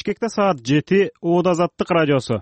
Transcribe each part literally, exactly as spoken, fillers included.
Бишкекте саат жети. Оода Азаттык радиосу.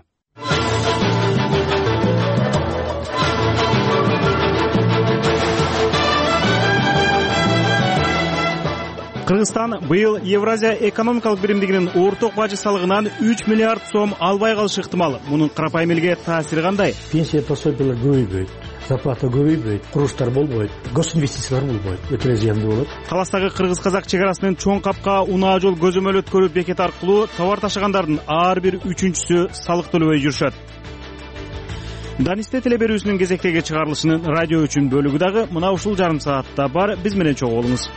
Кыргызстан быйыл Евразия экономикалык биримдигинин орток бажы салыгынан үч миллиард сом албай калышы ыктымал. Мунун карапайым элге таасири кандай? Пенсия пособиялар көбөйбөйт, зарплата көбөйбөйт, курулуштар болбойт, госинвестициялар болбойт, өтө эле зыяндуу болот. Таластагы кыргыз-казак чек арасынын чоң капка унаа жол көзөмөл өткөрүү бекети аркылуу товар ташыгандардын ар бир үчүнчүсү салык төлөбөй жүрүшөт. Данисте теле берүүсүнүн кезектеги чыгарылышынын радио үчүн бөлүгү дагы мына ушул жарым саатта бар. Биз менен чогуу болуңуз.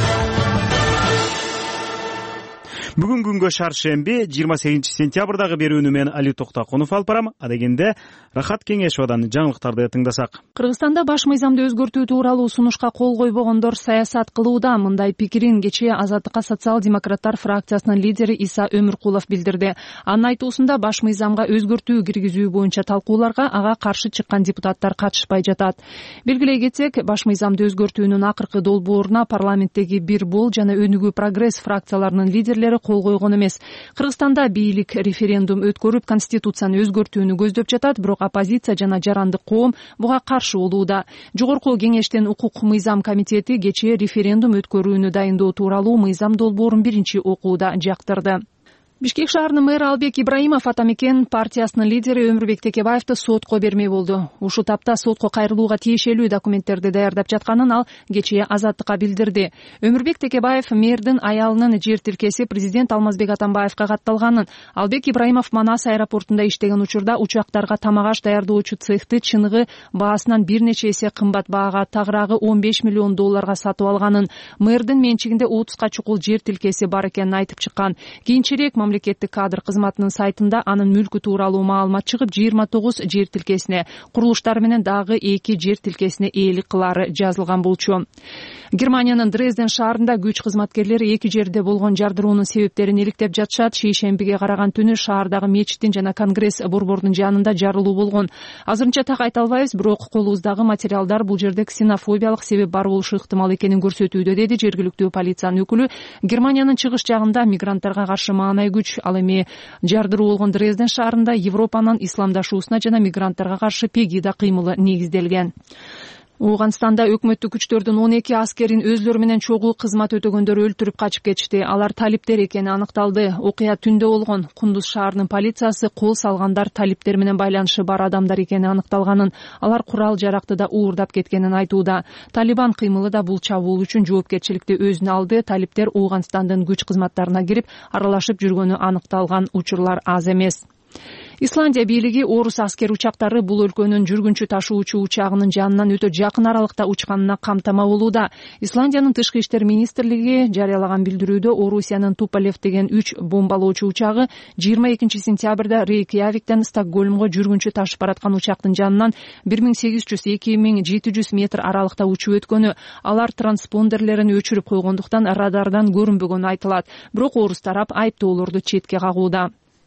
Бүгүн күнгө шаршемби жыйырма сегизинчи сентябрдагы берүүнү мен Али Токтокунов алып барам. Адегенде Рахат Кеңешовадан жаңылыктарды тыңдасак. Кыргызстанда баш мыйзамды өзгөртүү тууралуу сунушка кол койбогондор саясат кылууда. Мындай пикирин кечээ Азаттыкка социал-демократтар фракциясынын лидери Иса Өмүркулов билдирди. Анын айтуусунда баш мыйзамга өзгөртүү киргизүү боюнча талкууларга ага каршы чыккан депутаттар катышпай жатат. Белгилей кетсек, баш мыйзамды өзгөртүүнүн акыркы долбооруна парламенттеги Бир Бол жана Өнүгүү Прогресс фракцияларынын лидерлери кол койгон эмес. Кыргызстанда бийлик референдум өткөрүп конституцияны өзгөртүүнү көздөп жатат, бирок оппозиция жана жарандык коом буга каршы болууда. Жогорку кеңештин укук мыйзам комитети кечээ референдум өткөрүүнү дайындоо тууралуу мыйзам долбоорун биринчи окууда жактырды. Бишкек шаарынын мэрі Албек Ибраимов Атамекен партиясынын лидери Өмүрбек Текебаевди сотко бермей болду. Ушул тапта сотко кайрылууга тиешелүү документтерди даярдап жатканын ал кечээ Азаттыкка билдирди. Өмүрбек Текебаев мэрдин аялынын жер тилкеси президент Алмазбек Атамбаевка катталганын, Албек Ибраимов Манас аэропортунда иштеген учурда учактарга тамак аш даярдоочу цехти чыныгы баасынан бир нече эсе кымбат баага, тагыраагы он беш миллион долларга сатып алганын, мэрдин менчигинде отузга чукул жер тилкеси бар экенин айтып чыккан. Кийинчерээк мамлекеттик кадр кызматынын сайтында анын мүлкү тууралуу маалымат чыгып, жыйырма тогуз жер тилкесине, курулуштар менен дагы эки жер тилкесине ээлик кылары жазылган болчу. Германиянын Дрезден шаарында күч кызматкерлери эки жерде болгон жардыруунун себептерин иликтеп жатышат. Шейшембиге караган түнү шаардагы мечиттин жана Конгресс борборунун жанында жарылуу болгон. Азырынча так айта албайбыз, бирок колубуздагы материалдар бул жерде ксенофобиялык себеп бар болушу ыктымал экенин көрсөтүүдө, деди жергиликтүү полициянын өкүлү. Германиянын чыгыш жагында мигранттарга каршы маанай күч, ал эми жардыруу болгон Дрезден шаарында Европанын исламдашуусуна жана мигранттарга каршы Пегида кыймылы негизделген. Ооганстанда өкмөттүк күчтөрдүн он эки аскерин өзлөрү менен чогуу кызмат өтөгөндөр өлтүрүп качып кетишти. Алар талиптер экени аныкталды. Окуя түндө болгон. Кундуз шаарынын полициясы кол салгандар талиптер менен байланышы бар адамдар экени аныкталганын, алар курал жаракты да уурдап кеткенин айтууда. Талибан кыймылы да бул чабуул үчүн жоопкерчиликти өзүнө алды. Талиптер Ооганстандын күч кызматтарына кирип аралашып жүргөнү аныкталган учурлар аз эмес. Исландия бийлиги орус аскер учактары бул өлкөнүн жүргүнчү ташуучу учагынын жанынан өтө жакын аралыкта учканына камтама болууда. Исландиянын тышкы иштер министрлиги жарыялаган билдирүүдө Орусиянын Туполев деген үч бомбалоочу учагы жыйырма экинчи сентябрда Рейкьявиктен Стокгольмго жүргүнчү ташып бараткан учактын жанынан бир миң сегиз жүз — эки миң жети жүз метр аралыкта учуп өткөнү, алар транспондерлерин өчүрүп койгондуктан радардан көрүнбөгөнү айтылат. Бирок орус тарап айыптоолорду четке кагууда.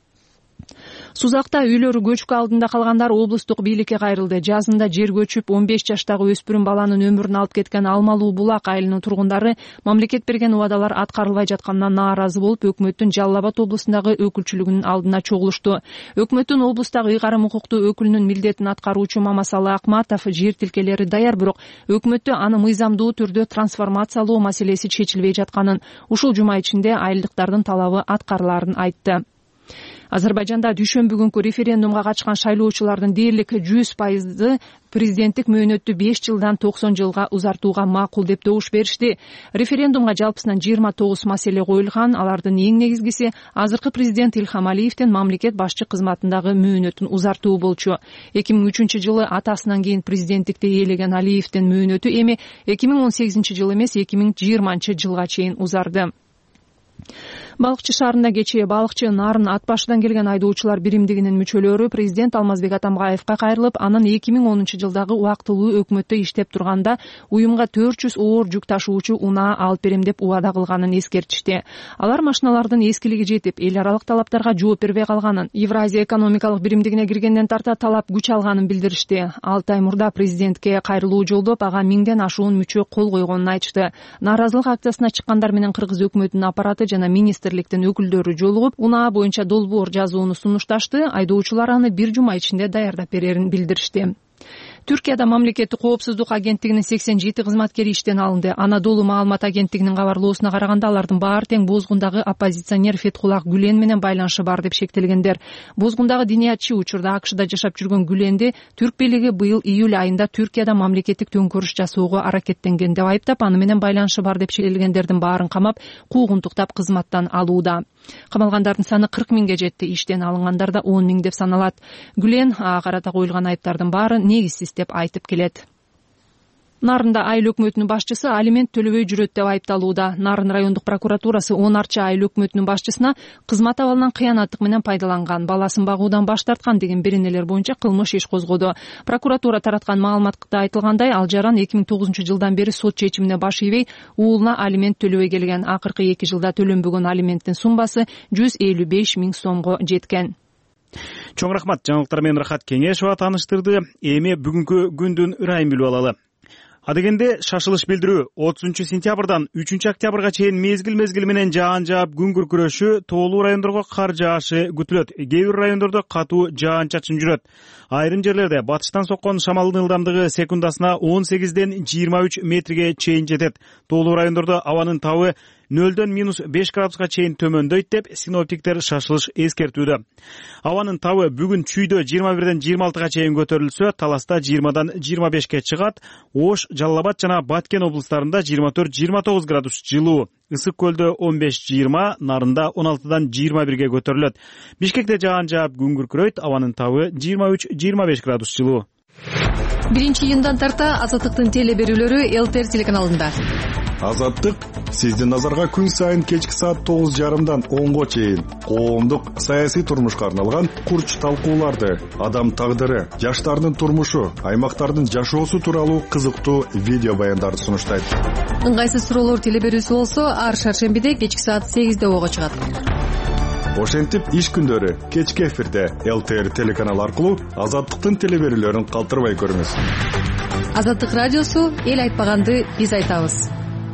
Сузакта үйлөрү көчкү алдында калгандар облустук бийликке кайрылды. Жазында жер көчүп он беш жаштагы өспүрүм баланын өмүрүн алып кеткен Алмалуу Булак айылынын тургундары мамлекет берген убадалар аткарылбай жатканына нааразы болуп, өкмөттүн Жалал Абад облусундагы өкүлчүлүгүнүн алдына чогулушту. Өкмөттүн облустагы ыйгарым укуктуу өкүлүнүн милдетин аткаруучу Мамасалы Акматов жер тилкелери даяр, бирок өкмөттө аны мыйзамдуу түрдө трансформациялоо маселеси чечилбей жатканын, ушул жума ичинде айылдыктардын талабы аткарыларын айтты. Азербайжанда дүйшөмбү күнкү референдумга катышкан шайлоочулардын дээрлик жүз пайызы президенттик мөөнөттү беш жылдан токсон жылга узартууга макул деп добуш беришти. Референдумга жалпысынан жыйырма тогуз маселе коюлган. Алардын эң негизгиси азыркы президент Илхам Алиевдин мамлекет башчы кызматындагы мөөнөтүн узартуу болчу. эки миң үчүнчү жылы атасынан кийин президенттикти ээлеген Алиевдин мөөнөтү эми эки миң он сегизинчи жыл эмес, эки миң жыйырманчы жылга чейин узарды. Балыкчы шаарында кечээ балыкчы нарын ат башыдан келген айдоочулар биримдигинин мүчөлөрү президент Алмазбек Атамбаевка кайрылып, анын эки миң онунчу жылдагы убактылуу өкмөттө иштеп турганда уюмга төрт жүз оор жүк ташуучу унаа алып берем деп убада кылганын эскертишти. Алар машиналардын эскилиги жетип, эл аралык талаптарга жооп бербей калганын, Евразия экономикалык биримдигине киргенден тарта талап күч алганын билдиришти. алты ай мурда президентке кайрылуу жолдоп, ага миңден ашуун мүчө кол койгонун айтышты. Нааразылык акциясына чыккандар менен кыргыз өкмөтүнүн аппараты жана министр министрликтин өкүлдөрү жолугуп, унаа боюнча долбоор жазууну сунушташты. Айдоочулар аны бир жума ичинде даярдап берерин билдиришти. Түркияда мамлекеттик коопсуздук агенттигинин сексен жети кызматкери иштен алынды. Анадолу маалымат агенттигинин кабарлоосуна караганда, алардын баары тең Бозгундагы оппозиционер Фетхуллах Гүлен менен байланышы бар деп шектелгендер. Бозгундагы диниятчы учурда АКШда жашап жүргөн Гүленди түрк бийлиги быйыл июль айында Түркияда мамлекеттик төңкөрүш жасоого аракеттенген деп айыптап, аны менен байланышы бар деп шектелгендердин баарын камап, куугунтуктап кызматтан алууда. Камалгандардын саны кырк миңге жетти, иштен алынгандар да он миң деп саналат. Гүлен карата коюлган айыптардын баары негизсиз деп айтып келет. Нарында айыл өкмөтүнүн башчысы алимент төлөбөй жүрөт деп айыпталууда. Нарын райондук прокуратурасы он арча айыл өкмөтүнүн башчысына кызмат абалынан кыянаттык менен пайдаланган, баласын багуудан баш тарткан деген беренелер боюнча кылмыш иш козгоду. Прокуратура тараткан маалыматта айтылгандай, ал жаран эки миң тогузунчу жылдан бери сот чечимине баш ийбей, уулуна алимент төлөбөй келген. Акыркы эки жылда төлөнбөгөн алименттин суммасы жүз элүү беш миң сомго жеткен. Чоң рахмат, жаңылыктар менен Рахат Кеңешова тааныштырды. Эми бүгүнкү күндүн ырайын билип алалы. Адегенде шашылыш билдирүү отузунчу сентябрдан үчүнчү октябрга чейин мезгил-мезгил менен жаан жаап күн күркүрөшү, тоолуу райондорго кар жаашы күтүлөт. Кээ бир райондордо катуу жаан-чачын жүрөт. Айрым жерлерде батыштан соккон шамалдын ылдамдыгы секундасына он сегизден жыйырма үч метрге чейин жетет. Тоолуу райондордо абанын табы нөлдөн минус беш градуска чейин төмөндөйт деп синоптиктер шашылыш эскертүүдө. Абанын табы бүгүн Чүйдө жыйырма бирден жыйырма алтыга чейин көтөрүлсө, Таласта жыйырмадан жыйырма бешке чыгат. Ош, Жалал Абад жана Баткен облустарында жыйырма төрт жыйырма тогуз градус жылуу. Ысык көлдө он беш жыйырма, Нарында он алтыдан жыйырма бирге көтөрүлөт. Бишкекте жаан жаап күн күркүрөйт, абанын табы жыйырма үч жыйырма беш градус жылуу. биринчи июндан тарта Азаттыктын теле берүүлөрү ЛТР телеканалында. Азаттык сиздин назарга күн сайын кечки саат тогуз жарымдан онго чейин коомдук саясий турмушка арналган курч талкууларды, адам тагдыры, жаштардын турмушу, аймактардын жашоосу тууралуу кызыктуу видео баяндарды сунуштайт. Ыңгайсыз суроолор теле берүүсү болсо, ар шаршембиде кечки саат сегизде ого чыгат. Ошентип иш күндөрү кечки эфирде ЛТР телеканалы аркылуу Азаттыктын теле берүүлөрүн калтырбай көрүңүз. Азаттык радиосу, эл айтпаганды биз айтабыз.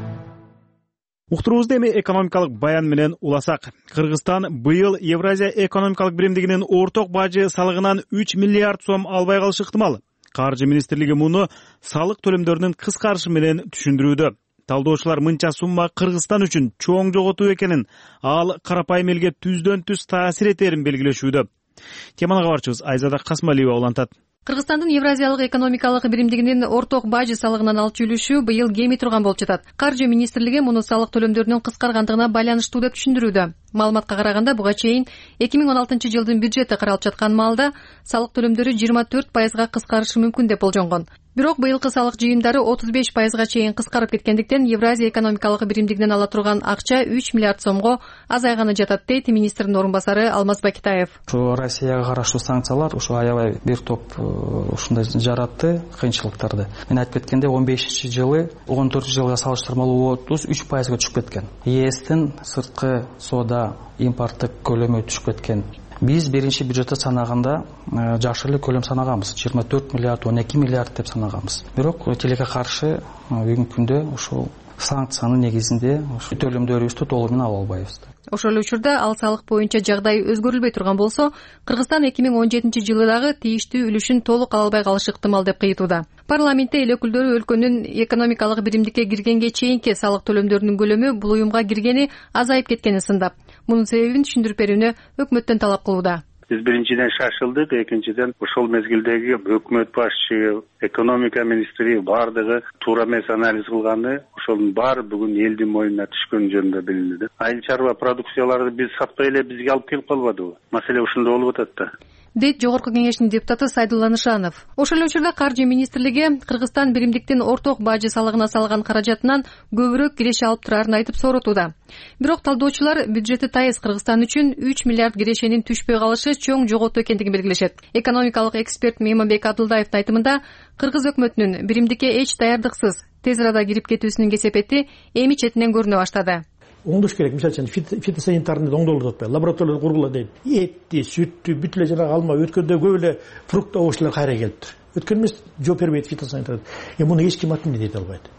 Уктуруубузду эми экономикалык баян менен уласак. Кыргызстан быйыл Евразия экономикалык биримдигинин орток бажы салыгынан үч миллиард сом албай калышы ыктымал. Каржы министрлиги муну салык төлөмдөрүнүн кыскарышы менен түшүндүрүүдө. Талдоочулар мынча сумма Кыргызстан үчүн чоң жоготуу экенин, ал карапайым элге түздөн түз таасир этерин белгилешүүдө. Теманы кабарчыбыз Айзада Касмалиева улантат. Кыргызстандын Евразиялык экономикалык биримдигинин орток бажы салыгынан алчу үлүшү быйыл кеми турган болуп жатат. Каржы министрлиги муну салык төлөмдөрүнүн кыскаргандыгына байланыштуу деп түшүндүрүүдө. Маалыматка караганда, буга чейин эки миң он алтынчы жылдын бюджети каралып жаткан маалда салык төлөмдөрү жыйырма төрт пайызга кыскарышы мүмкүн деп болжонгон. Бирок быйылкы салык жыйымдары отуз беш пайызга чейин кыскарып кеткендиктен Евразия экономикалык биримдигинен ала турган акча үч миллиард сомго азайганы жатат, дейт министрдин орун басары Алмаз Бакитаев. Ушу Россияга караштуу санкциялар ушу аябай бир топ ушундай жаратты кыйынчылыктарды. Мен айтып кеткенде он бешинчи жылы он төртүнчү жылга салыштырмалуу отуз үч пайызга түшүп кеткен. ЕСтин сырткы соода импорттук көлөмү түшүп кеткен. Биз биринчи бюджетте санаганда жакшы эле көлөм санаганбыз. жыйырма төрт миллиард, он эки миллиард деп санаганбыз. Бирок тилекке каршы бүгүнкү күндө ушул санкциянын негизинде төлөмдөрүбүздү толугу менен ала албайбыз. Ошол эле учурда ал салык боюнча жагдай өзгөрүлбөй турган болсо, Кыргызстан эки миң он жетинчи жылы дагы тийиштүү үлүшүн толук ала албай калышы ыктымал деп кыйтууда. Парламентте эл өкүлдөрү өлкөнүн экономикалык биримдикке киргенге чейинки салык төлөмдөрүнүн көлөмү бул уюмга киргени азайып кеткенин сындап, мунун себебин түшүндүрүп берүүнү өкмөттөн талап кылууда. Биз биринчиден шашылдык, экинчиден ошол мезгилдеги өкмөт башчы, экономика министри бардыгы туура эмес анализ кылганы, ошонун баары бүгүн элдин мойнуна түшкөн жөнүндө билинди. Айыл чарба продукцияларды биз сатпай эле бизге алып келип калбадыбы? Маселе ошондо болуп атат да. дейт Жогорку кеңештин депутаты Сайдулла Нышанов. Ошол эле учурда Каржы министрлиги Кыргызстан биримдиктин орток бажы салыгына салган каражатынан көбүрөөк киреше алып турарын айтып соротууда. Бирок талдоочулар бюджети тайыз Кыргызстан үчүн үч миллиард кирешенин түшпөй калышы чоң жоготуу экендигин белгилешет. Экономикалык эксперт Мейманбек Абдылдаевдин айтымында, Кыргыз өкмөтүнүн биримдикке эч даярдыксыз тез арада кирип кетүүсүнүн кесепети эми четинен көрүнө баштады. Оңдош керек. Мисалы үчүн фитосанитарный оңдолуп атпайбы? Лаборатория кургула дейт. Этти, сүттү, бүт эле жанагы алма өткөндө көп эле фрукт овощлар кайра келиптир. Өткөн эмес жооп бербейт фитосанитар. Эми муну эч ким атын дейт албайт.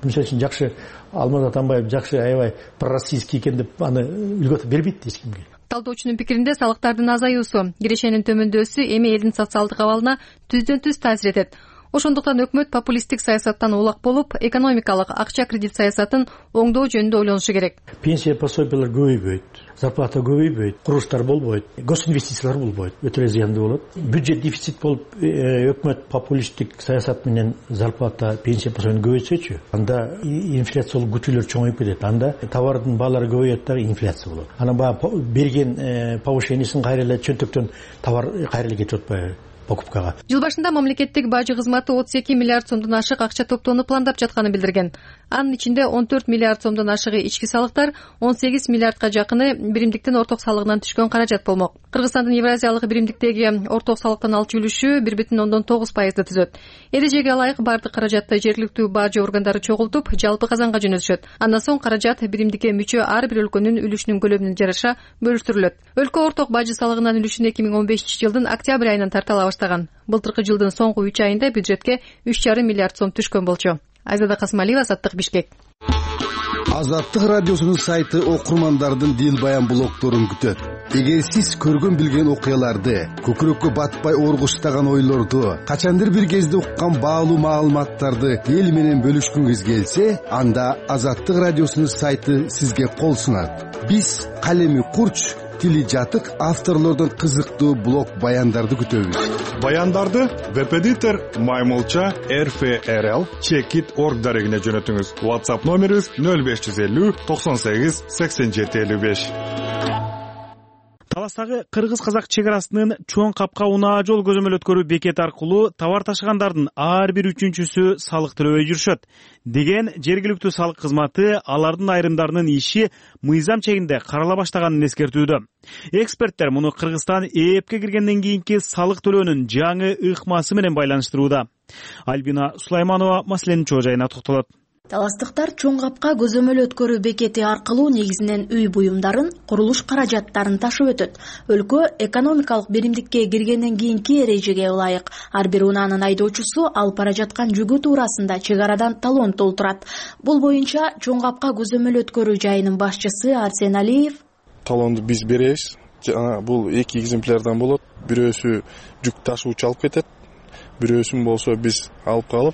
мисалы үчүн жакшы Алмаз Атамбаев жакшы аябай пророссийский экен деп аны үлгү бербейт эч кимге. Талдоочунун пикиринде салыктардын азаюусу, кирешенин төмөндөсү эми элдин социалдык абалына түздөн түз таасир этет. Ошондуктан өкмөт популисттик саясаттан улак болуп, экономикалык акча кредит саясатын оңдоо жөнүндө ойлонушу керек. Пенсия пособиялар көбөйбөйт, зарплата көбөйбөйт, курулуштар болбойт, госинвестициялар болбойт, өтө эле зыяндуу болот. Бюджет дефицит болуп, өкмөт популисттик саясат менен зарплата, пенсия пособияны көбөйтсөчү, анда инфляциялык күчүлөр чоңоюп кетет. Анда товардын баалары көбөйөт да инфляция болот. Анан баягы берген повышениесин кайра эле чөнтөктөн товар кайра эле кетип атпайбы? Покупкага. Жыл башында мамлекеттик бажы кызматы отуз эки миллиард сомдон ашык акча топтоону пландап жатканын билдирген. Анын ичинде он төрт миллиард сомдон ашыгы ички салыктар, он сегиз миллиардка жакыны биримдиктин орток салыгынан түшкөн каражат болмок. Кыргызстандын Евразиялык биримдиктеги орток салыктан алчу үлүшү бир бүтүн ондон тогуз пайызды түзөт. Эрежеге ылайык бардык каражатты жергиликтүү бажы органдары чогултуп, жалпы казанга жөнөтүшөт. Андан соң каражат биримдикке мүчө ар бир өлкөнүн үлүшүнүн көлөмүнө жараша бөлүштүрүлөт. Өлкө орток бажы салыгынын үлүшүн эки миң он бешинчи жылдын октябрь айынан тартала баштаган. Былтыркы жылдын соңку үч айында бюджетке үч жарым миллиард сом түшкөн болчу. Айзада Касмалиева, Азаттык, Бишкек. Азаттык радиосунун сайты окурмандардын дил баян блогдорун күтөт. Эгер сиз көргөн билген окуяларды, көкүрөккө батпай оргуштаган ойлорду, качандыр бир кезде уккан баалуу маалыматтарды эл менен бөлүшкүңүз келсе, анда Азаттык радиосунун сайты сизге кол сунат. Биз калеми курч, тили жатык авторлордон кызыктуу блог баяндарды күтөбүз. Баяндарды веб-эдитор Маймылча эр эф эр эл чекит точка орг дарегине жөнөтүңүз. WhatsApp номерибиз нөл беш жүз элүү токсон сегиз сексен жети элүү беш. Таластагы кыргыз-казак чек арасынын чоң капка унаа жол көзөмөл өткөрүү бекети аркылуу товар ташыгандардын ар бир үчүнчүсү салык төлөбөй жүрүшөт деген жергиликтүү салык кызматы алардын айрымдарынын иши мыйзам чегинде карала баштаганын эскертүүдө. Эксперттер муну Кыргызстан ээпке киргенден кийинки салык төлөөнүн жаңы ыкмасы менен байланыштырууда. Альбина Сулайманова маселенин чоо жайына токтолот. Таластыктар чоң капка көзөмөл өткөрүү бекети аркылуу негизинен үй буюмдарын, курулуш каражаттарын ташып өтөт. Өлкө экономикалык биримдикке киргенден кийинки эрежеге ылайык ар бир унаанын айдоочусу алып бара жаткан жүгү туурасында чек арадан талон толтурат. Бул боюнча чоң капка көзөмөл өткөрүү жайынын башчысы Арсен Алиев: талонду биз беребиз. Бул эки экземплярдан болот. Бирөөсү жүк ташуучу алып кетет, бирөөсүн болсо биз алып калып,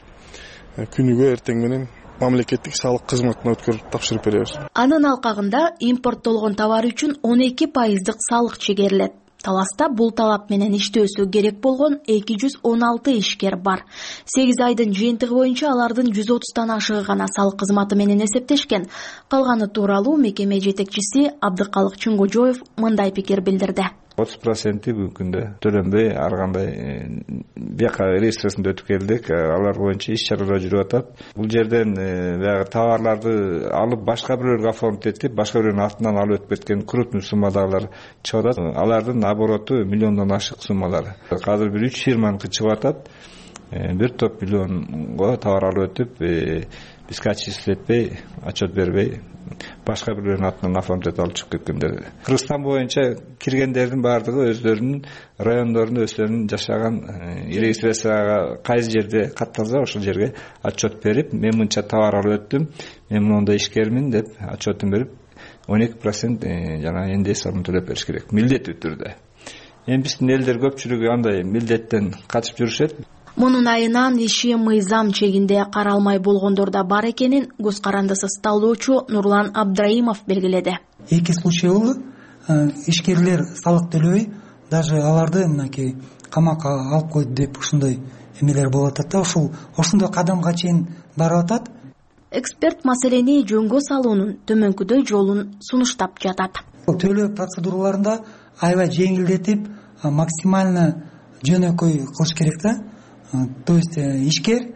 күнүгө эртең менен мамлекеттик салык кызматына өткөрүп тапшырып беребиз. Анын алкагында импорттолгон товар үчүн он эки пайыздык салык чегерилет. Таласта бул талап менен иштөөсү керек болгон эки жүз он алты ишкер бар. сегиз айдын жыйынтыгы боюнча алардын жүз отуздан ашыгы гана салык кызматы менен эсептешкен. Калганы тууралуу мекеме жетекчиси Абдыкалык Чыңгожоев мындай пикир билдирди. отуз проценти бүгүнкү күндө төлөнбөй ар кандай бияка реестресинде өтүп келдик. Алар боюнча иш чаралар жүрүп атат. Бул жерден баягы товарларды алып башка бирөөлөргө оформить этип, башка бирөөнүн артынан алып өтүп кеткен крупный суммадагылар чыгып атат. Алардын обороту миллиондон ашык суммалар. Азыр бир үч фирманыкы чыгып атат. Бир топ миллионго товар алып өтүп, бизге отчислить этпей, отчет бербей, башка бирөөнүн атынан оформить алып чыгып кеткендер. Кыргызстан боюнча киргендердин баардыгы өздөрүнүн райондорунда өздөрүнүн жашаган регистрацияга кайсы жерде катталса ошол жерге отчет берип, мен мынча товар алып өттүм, мен мондай ишкермин деп отчетун берип, он эки процент жана эн дэ эс салымын төлөп бериш керек, милдеттүү түрдө. Эми биздин элдер көпчүлүгү андай милдеттен качып жүрүшөт. Мунун айынан иши мыйзам чегинде каралмай болгондор да бар экенин көз карандысыз талдоочу Нурлан Абдраимов белгиледи. Эки случай болду. Ишкерлер салык төлөбөй, даже аларды мынакей камакка алып койду деп ушундай эмелер болуп атат да, ушул ошондой кадамга чейин барып атат. Эксперт маселени жөнгө салуунун төмөнкүдөй жолун сунуштап жатат. Төлөө процедураларында аябай жеңилдетип, максимально жөнөкөй кылыш керек да. То есть ишкер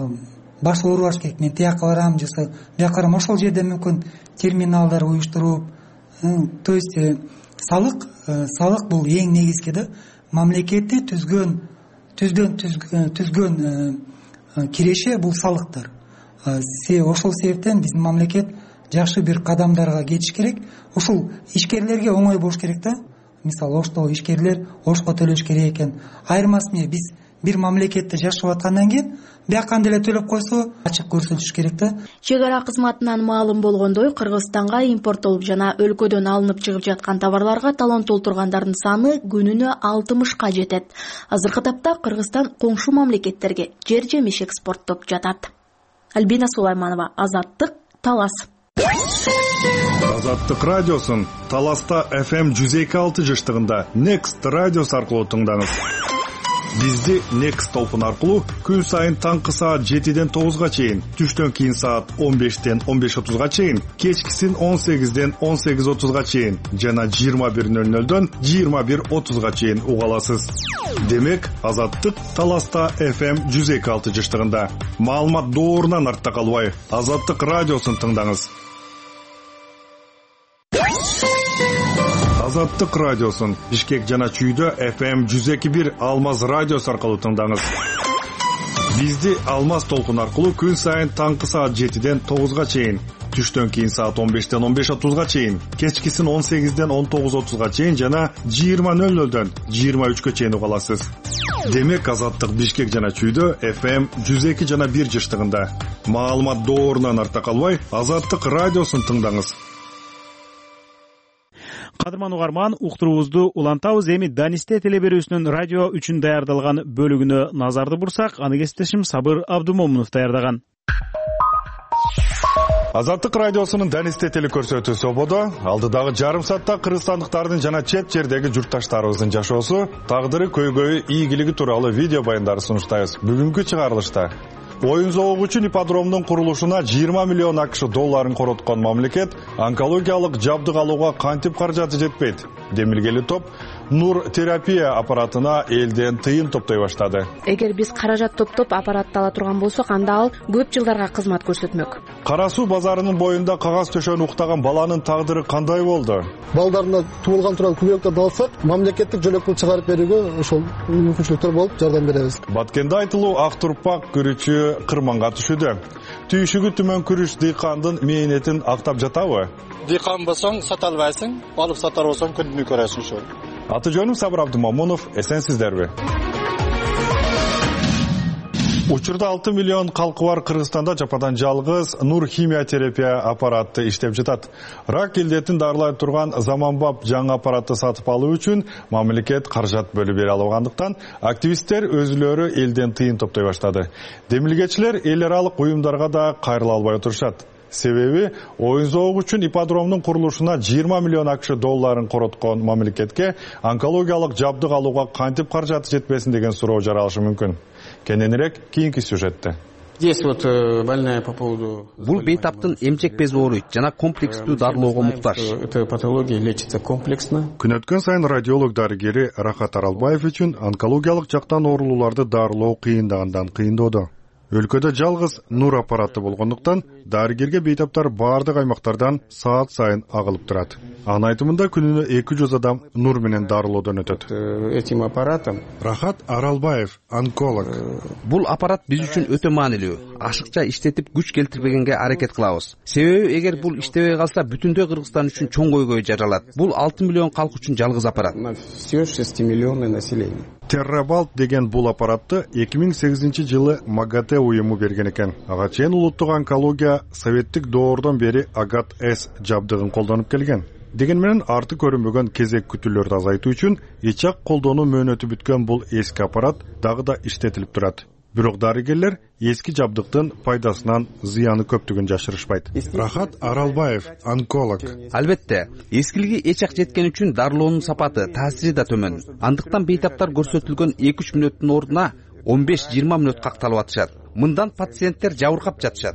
баш оорубаш керек. Мен тияка барам, жаса бияка барам. Ошол жерде мүмкүн терминалдар уюштуруп, то есть салык, салык бул эң негизги да. Мамлекетти түзгөн, түзгөн, түзгөн киреше бул салыктар. Ошол себептен биздин мамлекет жакшы бир кадамдарга кетиш керек. Ошол ишкерлерге оңой болуш керек да. Мисалы, ошто ишкерлер ошко төлөш керек экен. Айырмасы эмне, биз бир мамлекетте жашап аткандан кийин биякан деле төлөп койсо ачык көрсөтүш керек да. Чек ара кызматынан маалым болгондой, Кыргызстанга импорттолуп жана өлкөдөн алынып чыгып жаткан товарларга талон толтургандардын саны күнүнө алтымышка жетет. Азыркы тапта Кыргызстан коңшу мамлекеттерге жер жемиш экспорттоп жатат. Альбина Сулайманова, Азаттык, Талас. Азаттык радиосун Таласта эф эм жүз эки алты жыштыгында Next радиос аркылуу тыңдаңыз. Бизди Next толкун аркылуу күн сайын таңкы саат жетиден тогузга чейин, түштөн кийин саат он бештен он беш отузга чейин, кечкисин он сегизден он сегиз отузга чейин жана жыйырма бир нөл нөлдөн жыйырма бир отузга чейин уга аласыз. Демек, Азаттык Таласта эф эм жүз эки алты жыштыгында. Маалымат доорунан артта калбай, Азаттык радиосун тыңдаңыз. Азаттык радиосун Бишкек жана Чүйдө эф эм жүз эки бир Алмаз радиосу аркылуу тыңдаңыз. Бизди Алмаз толкун аркылуу күн сайын таңкы саат жетиден тогузга чейин, түштөн кийин саат он бештен он беш отузга чейин, кечкисин он сегизден он тогуз отузга чейин жана жыйырма нөл нөлдөн жыйырма үчкө чейин уга аласыз. Демек, Азаттык Бишкек жана Чүйдө эф эм жүз эки жана бир жыштыгында. Маалымат доорунан артта калбай, Азаттык радиосун тыңдаңыз. Кадырман угарман, уктуруубузду улантабыз. Эми Данисте телеберүүсүнүн радио үчүн даярдалган бөлүгүнө назарды бурсак, аны кесиптешим Сабыр Абдумомунов даярдаган. Азаттык радиосунун Данисте телекөрсөтүүсү ободо. Алдыдагы жарым саатта кыргызстандыктардын жана чет жердеги журтташтарыбыздын жашоосу, тагдыры, көйгөйү, ийгилиги тууралуу видео баяндарды сунуштайбыз. Бүгүнкү чыгарылышта оюн зоогучу ипподромдун курулушуна жыйырма миллион акш долларын короткон мамлекет онкологиялык жабдык алууга кантип каражаты жетпейт? Демилгели топ нур терапия аппаратына элден тыйын топтой баштады. Эгер биз каражат топтоп аппаратты ала турган болсок, анда ал көп жылдарга кызмат көрсөтмөк. Кара суу базарынын боюнда кагаз төшөнү уктаган баланын тагдыры кандай болду? Балдарына туулган турган күбөлөктөрдү алсак, мамлекеттик жөлөкмө чыгарып берүүгө ошол мүмкүнчүлүктөр болуп жардам беребиз. Баткенде айтылуу ак турпак күрүчү кырманга түшүүдө. Түйшүгү түмөн күрүч дыйкандын мээнетин актап жатабы? Дыйкан болсоң сата албайсың, алып сатар болсоң күндүнү көрөсүң ошол. Аты жөнүм Сабыр Абдумомунов, эсенсиздерби? Учурда алты миллион калкы бар Кыргызстанда жападан жалгыз нур химия терапия аппараты иштеп жатат. Рак илдетин дарылай турган заманбап жаңы аппаратты сатып алуу үчүн мамлекет каражат бөлүп бере албагандыктан, активисттер өзүлөрү элден тыйын топтой баштады. Демилгечилер эл аралык уюмдарга да кайрыла албай отурушат. Себеби оюн зоогу үчүн ипподромдун курулушуна жыйырма миллион акш долларын короткон мамлекетке онкологиялык жабдык алууга кантип каражаты жетпесин деген суроо жаралышы мүмкүн. Кененирээк кийинки сюжетте. Бул бейтаптын эмчек бези ооруйт жана комплекстүү дарылоого муктаж. Күн өткөн сайын радиолог дарыгери Рахат Аралбаев үчүн онкологиялык жактан оорулууларды дарылоо кыйындагандан кыйындоодо. Өлкөдө жалгыз нур аппараты болгондуктан дарыгерге бейтаптар баардык аймактардан саат сайын агылып турат. Анын айтымында күнүнө эки жүз адам нур менен дарылоодон өтөт. Этим аппаратом Рахат Аралбаев, онколог. Бул аппарат биз үчүн өтө маанилүү. Ашыкча иштетип күч келтирбегенге аракет кылабыз. Себеби эгер бул иштебей калса бүтүндөй Кыргызстан үчүн чоң көйгөй жаралат. Бул алты миллион калк үчүн жалгыз аппарат. Все шесть миллионов населения. Террабалт деген бул аппаратты эки миң сегизинчи жылы МАГАТЭ уюму берген экен. Ага чейин улуттук онкология советтик доордон бери АГАТ-С жабдыгын колдонуп келген. Деген менен арты көрүнбөгөн кезек күтүүлөрдү азайтуу үчүн ичак колдонуу мөөнөтү бүткөн бул эски аппарат дагы да иштетилип турат. Бирок дарыгерлер эски жабдыктын пайдасынан зыяны көптүгүн жашырышпайт. Рахат Аралбаев, онколог. Албетте, эскилиги эчак жеткен үчүн дарылоонун сапаты, таасири да төмөн. Андыктан бейтаптар көрсөтүлгөн эки үч мүнөттүн ордуна он беш жыйырма мүнөт какталып атышат. Мындан пациенттер жабыркап жатышат.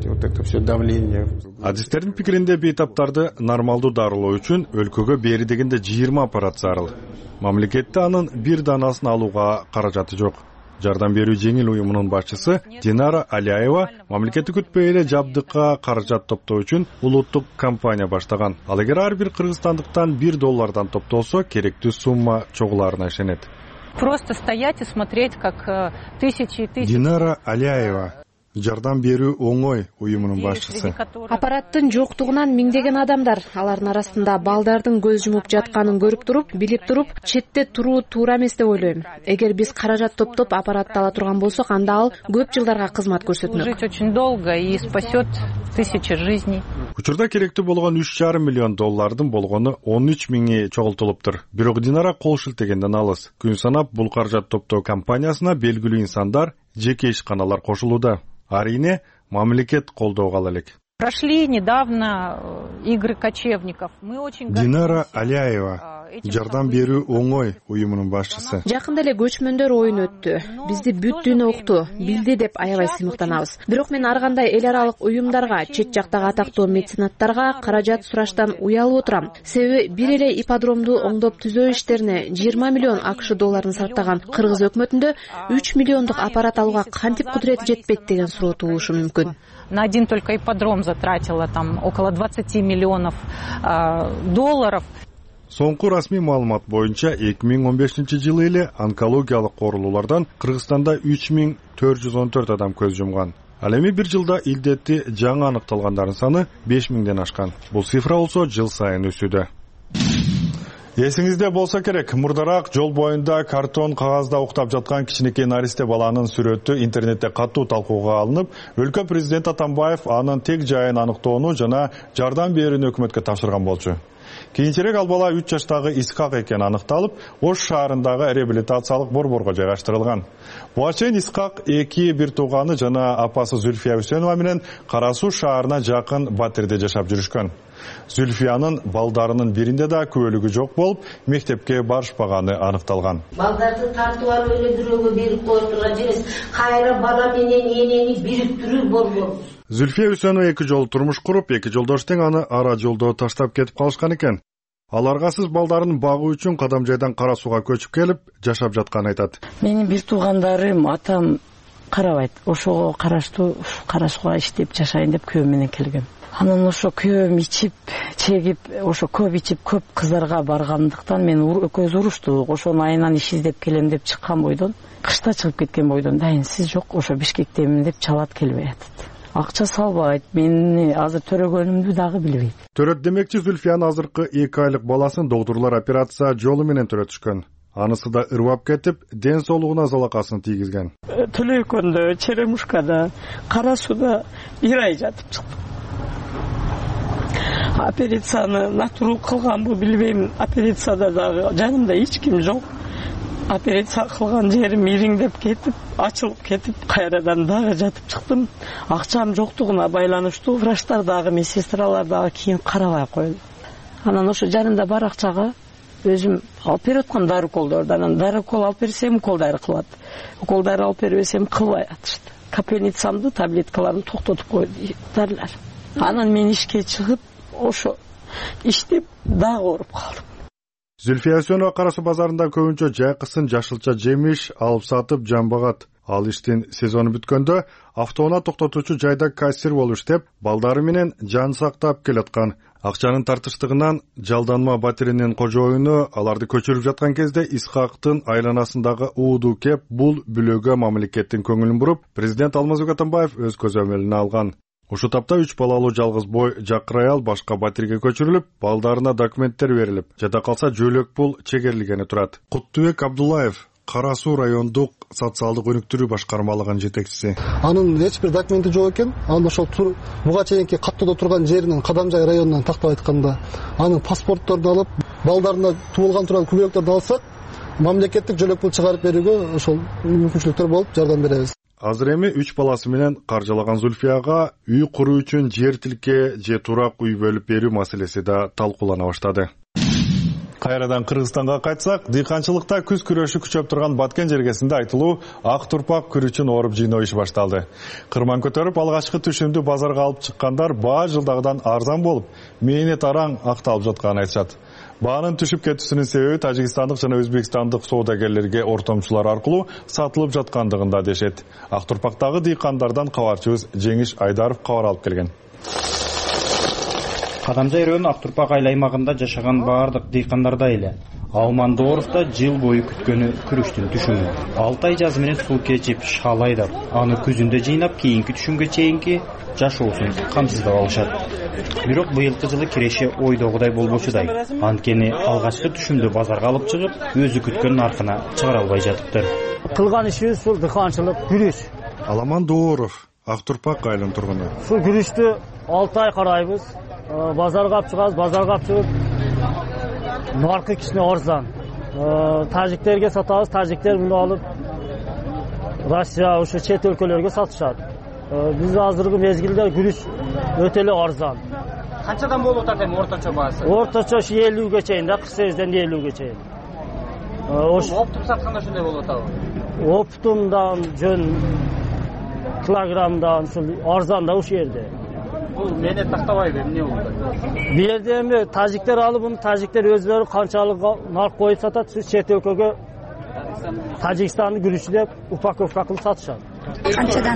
Адистердин пикиринде бейтаптарды нормалдуу дарылоо үчүн өлкөгө бери дегенде жыйырма аппарат зарыл. Мамлекетте анын бир данасын алууга каражаты жок. Жардам берүү жеңил уюмунун башчысы Динара Алияева мамлекетти күтпөй эле жабдыкка каражат топтоо үчүн улуттук компания баштаган. Ал эгер ар бир кыргызстандыктан бир доллардан топтолсо, керектүү сумма чогуларына ишенет. Просто стоять и смотреть, как тысячи и тысячи. Динара Алияева. жардам берүү оңой уюмунун башчысы. Аппараттын жоктугунан миңдеген адамдар, алардын арасында балдардын көз жумуп жатканын көрүп туруп, билип туруп, четте туруу туура эмес деп ойлойм. Эгер биз каражат топтоп аппаратты ала турган болсок, анда ал көп жылдарга кызмат көрсөтмөк. Жить очень долго и спасет тысячи жизней. Учурда керектүү болгон үч жарым миллион доллардын болгону он үч миңи чогултулуптур. Бирок Динара кол шилтегенден алыс. Күн санап бул каражат топтоо компаниясына белгилүү инсандар, жеке ишканалар кошулууда. Арине мамлекет колдоого ала элек. Прошли недавно игры кочевников. Мы очень Динара Аляева, жардам берүү оңой уюмунун башчысы. Жакында эле көчмөндөр оюн өттү. Бизди бүт дүйнө укту, билди деп аябай сыймыктанабыз. Бирок мен ар кандай эл аралык уюмдарга, чет жактагы атактуу меценаттарга каражат сураштан уялып отурам. Себеби бир эле ипподромду оңдоп түзөө иштерине жыйырма миллион акш долларын сарптаган Кыргыз өкмөтүндө үч миллиондук аппарат алууга кантип кудурети жетпейт деген суроо туулушу мүмкүн. На один только ипподром затратила там около двадцать миллионов э, долларов. Соңку расмий маалымат боюнча эки миң он бешинчи жылы эле онкологиялык оорулуулардан Кыргызстанда үч миң төрт жүз он төрт адам көз жумган. Ал эми бир жылда илдетти жаңы аныкталгандардын саны беш миңден ашкан. Бул цифра болсо жыл сайын өсүүдө. Эсиңизде болсо керек, мурдараак жол боюнда картон кагазда уктап жаткан кичинекей наристе баланын сүрөтү интернетте катуу талкууга алынып, өлкө президенти Атамбаев анын тег жайын аныктоону жана жардам берүүнү өкмөткө тапшырган болчу. Кийинчерээк ал бала үч жаштагы Исхак экени аныкталып, Ош шаарындагы реабилитациялык борборго жайгаштырылган. Буга чейин Исхак эки бир тууганы жана апасы Зүлфия Үсөнова менен Кара Суу шаарына жакын Батирде жашап жүрүшкөн. Зүлфиянын балдарынын биринде да күбөлүгү жок болуп, мектепке барышпаганы аныкталган. Балдарды тартып алып эле бирөөгө берип коюп турган жерес. Кайра бала менен энени бириктирүү борбор. Зүлфия Үсөнова эки жолу турмуш куруп, эки жолдош тең аны ара жолдо таштап кетип калышкан экен. Ал аргасыз балдарын багуу үчүн Кадам жайдан Кара Сууга көчүп келип, жашап жатканын айтат. Менин бир туугандарым, атам карабайт. Ошого караштуу Кара Сууга иштеп жашайын деп күйөөм менен келген. Анан ошо күйөөм ичип, чегип, ошо көп ичип, көп кыздарга баргандыктан мен экөөбүз уруштук. Ошонун айынан иш издеп келем деп чыккан бойдон, кышта чыгып кеткен бойдон, дайын сиз жок, ошо Бишкектемин деп чалат, келбей атат. Акча салбайт, мени азыр төрөгөнүмдү дагы билбейт. Төрөт демекчи Зүлфиянын азыркы эки айлык баласын доктурлар операция жолу менен төрөтүшкөн. Анысы да ырбап кетип, ден соолугуна залакасын тийгизген. Төлөйкөндө, Черемушкада, Кара Сууда бир ай жатып чыктым. Операцияны натурал кылганбы билбейм. Операцияда дагы жанымда эч ким жок. Операция кылган жерим ириңдеп кетип, ачылып кетип, кайрадан дагы жатып чыктым. Акчам жоктугуна байланыштуу врачтар дагы, медсестралар дагы кийин карабай койду. Анан ошо жанымда бар акчага өзүм алып берип аткам дары уколдорду. Анан дары укол алып берсем, укол дары кылат. Укол дары алып бербесем, кылбай атышты. Капельницамды, таблеткаларын токтотуп койду дарылар. Анан мен ишке чыгып, ошо иштеп дагы ооруп калдым. Зүлфия Үсөнова Кара Суу базарында көбүнчө жайкысын, жашылча жемиш алып сатып жамбагат. Ал иштин сезону бүткөндө автоунаа токтотуучу жайда кассир болуп иштеп, балдары менен жан сактап келаткан. Акчанын тартыштыгынан жалданма Батиринин кожоюну аларды көчүрүп жаткан кезде Исхактын айланасындагы ууду кеп бул бүлөгө мамлекеттин көңүлүн буруп, президент Алмазбек Атамбаев өз көзөмөлүнө алган. Ушул тапта үч балалуу жалгыз бой жакыр аял башка Батирге көчүрүлүп, балдарына документтер берилип, жада калса жөлөк пул чегерилгени турат. Куттубек Абдуллаев, Кара Суу райондук социалдык өнүктүрүү башкармалыгынын жетекчиси. Анын эч бир документи жок экен. Анын ошол буга чейинки каттоодо турган жеринин Кадамжай районунан тактап айтканда, анын паспортторду алып, балдарына туулган турган күбөлөктөрдү алсак, мамлекеттик жөлөк пул чыгарып берүүгө ошол мүмкүнчүлүктөр болуп жардам беребиз. Азыр эми үч баласы менен каржылаган Зүлфияга үй куруу үчүн жер тилке же турак үй бөлүп берүү маселеси да талкуулана баштады. Кайрадан Кыргызстанга кайтсак, дыйканчылыкта күз күрөшү күчөп турган Баткен жергесинде айтылуу ак турпак күрүчүн ооруп жыйноо иши башталды. Кырман көтөрүп алгачкы түшүмдү базарга алып чыккандар баа жылдагыдан арзан болуп, мээнет араң акталып жатканын айтышат. Баанын түшүп кетүүсүнүн себеби тажикстандык жана өзбекстандык соодагерлерге ортомчулар аркылуу сатылып жаткандыгында дешет. Ак турпактагы дыйкандардан кабарчыбыз Жеңиш Айдаров кабар алып келген. Кадамжай району Ак турпак айыл аймагында жашаган баардык дыйкандарда эле Алмандооров да жыл бою күткөнү күрүштүн түшүмү. алты ай жазы менен суу кечип шал айдап, аны күзүндө жыйнап, кийинки түшүмгө чейинки жашоосун камсыздап алышат. Бирок быйылкы жылы киреше ойдогудай болбочудай. Анткени алгачкы түшүмдү базарга алып чыгып, өзү күткөн наркына чыгара албай жатыптыр. Кылган ишибиз ушул дыханчылык, күрүш. Аламандооров, Ак Турпак айылынын тургуну. Ушул күрүштү алты ай карайбыз. Базарга алып чыгабыз, базарга алып чыгып наркы кичине арзан. Тажиктерге сатабыз, тажиктер муну алып Россия, ушу чет өлкөлөргө сатышат. Биз азыркы мезгилде күрүш өтө эле арзан. Канчадан болуп атат эми орточо баасы? Орточо ушу элүүгө чейин да, кырк сегизден элүүгө чейин. Оптуп сатканда ушундай болуп атабы? Оптумдан жөн килограммдан ушул арзан да ушул жерде. Бул менет тактабайбы, эмне болду? Бу жерде эми тажиктер алып, муну тажиктер өзлөрү канчалык нарк коюп сатат, чет өлкөгө Тажикстандын күрүшү деп упаковка кылып сатышат. Канчадан?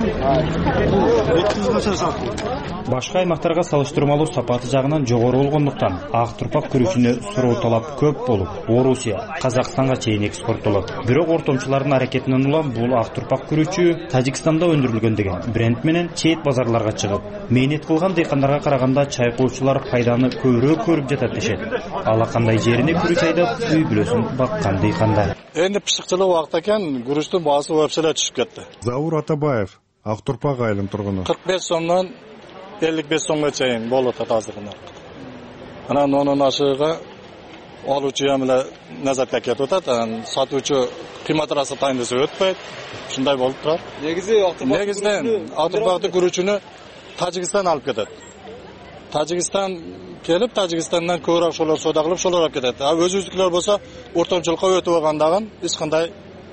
Башка аймактарга салыштырмалуу сапаты жагынан жогору болгондуктан Ак Турпак күрүшүнө суроо талап көп болуп, Орусия, Казакстанга чейин экспорттолот. Бирок ортомчулардын аракетинен улам бул Ак Турпак күрүчү Тажикстанда өндүрүлгөн деген бренд менен чет базарларга чыгып, мээнет кылган дыйкандарга караганда чайкоочулар пайданы көбүрөөк көрүп жатат дешет. Ала кандай жерине күрүч айдап, үй бүлөсүн баккан дыйкандар. Энди пышыкчылык убакта экен, күрүчтүн баасы өпселе түшүп кетти. Заур Атабаев, Ак Турпак айылынын тургуну. кырк беш сомдон элүү беш сомго чейин болуп атат азыр нарк. Анан онун ашыгы алуучу эмеле назатка кетип атат, сатуучу кыйматырасы тайын десе өтпөйт. Ушундай болуп турат. Негизи Ак Турпак негизинен Ак Турпактын күрүчүнү Тажикстан алып кетет. Тажикстан келип, Тажикстандан көбүрөөк ошолор соода кылып, ошолор алып кетет. А өзүбүздүкүлөр болсо ортомчулукка өтүп алгандагын эч кандай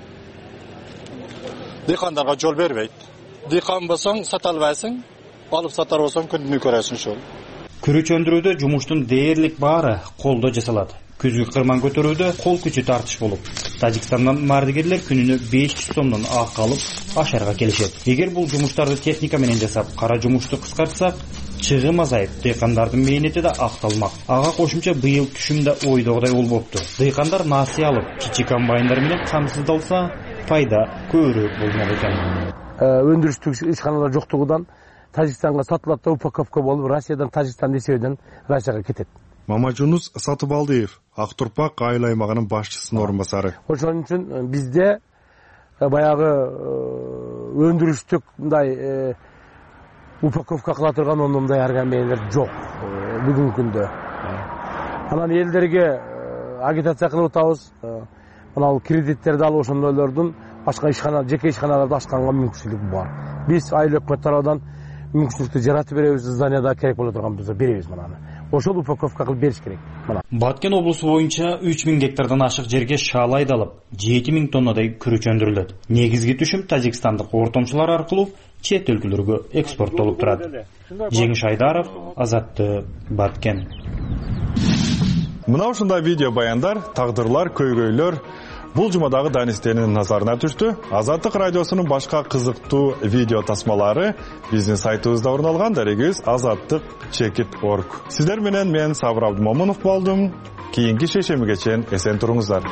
дыйкандарга жол бербейт. Дыйкан болсоң сата албайсың, алып сатар болсоң күнүнө көрөсүң ушул. Күрүч өндүрүүдө жумуштун дээрлик баары колдо жасалат. Күзгү кырман көтөрүүдө кол күчү тартыш болуп, Тажикстандан мардыгерлер күнүнө беш жүз сомдон акы алып, ашарга келишет. Эгер бул жумуштарды техника менен жасап, кара жумушту кыскартсак, чыгым азайып, дыйкандардын мээнети да акталмак. Ага кошумча быйыл түшүм да ойдогудай болбопту. Дыйкандар насыя алып, кичи комбайндар менен камсыздалса, пайда көбүрөөк болмок экен. Өндүрүштүк ишканалар жоктугунан Тажикстанга сатылат да упаковка болуп, Россиядан Тажикстан эсебинен Россияга кетет. Мамажунус Сатыбалдиев, Ак Турпак айыл аймагынын башчысынын орун басары. Ошон үчүн бизде баягы өндүрүштүк мындай упаковка кыла турган ондой организмдер жок бүгүнкү күндө. Анан элдерге агитация кылып атабыз. Мына кредиттерди алып ошондойлордун башка ишкана, жеке ишканаларды ачканга мүмкүнчүлүк бар. Биз айыл өкмөт тарабынан мүмкүнчүлүктү жаратып беребиз, зданияда керек боло турган болсо беребиз мынаны. Ошол упаковка кылып бериш керек. Мына. Баткен облусу боюнча үч миң гектардан ашык жерге шал айдалып, жети миң тоннадай күрүч өндүрүлөт. Негизги түшүм тажикстандык ортомчулар аркылуу чет өлкөлөргө экспорттолуп турат. Жеңиш Айдаров, Азаттык, Баткен. Мына ушундай видео баяндар, тагдырлар, көйгөйлөр бул жумадагы Данистенин назарына түштү. Азаттык радиосунун башка кызыктуу видео тасмалары биздин сайтыбызда орун алган. Дарегибиз азаттык чекит точка орг. Сиздер менен мен Сабыр Абдымомунов болдум. Кийинки шешемиге чейин эсен туруңуздар.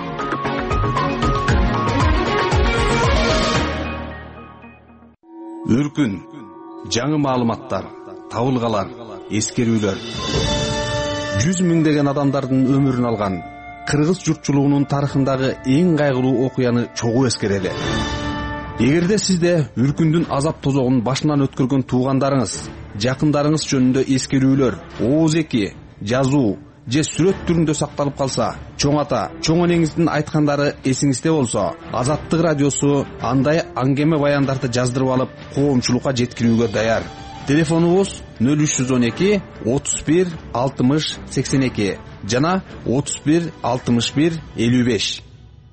Өркүн, жаңы маалыматтар, табылгалар, эскерүүлөр. Жүз миңдеген адамдардын өмүрүн алган кыргыз журтчулугунун тарыхындагы эң кайгылуу окуяны чогуу эскерели. Эгерде сизде Үркүндүн азап тозогун башынан өткөргөн туугандарыңыз, жакындарыңыз жөнүндө эскерүүлөр, ооз-эки, жазуу же сүрөт түрүндө сакталып калса, чоң ата, чоң энеңиздин айткандары эсиңизде болсо, Азаттык радиосу андай аңгеме баяндарды жаздырып алып, коомчулукка жеткирүүгө даяр. Телефонубуз нөл үч жүз он эки отуз бир алтымыш сексен эки жана отуз бир алтымыш бир элүү беш.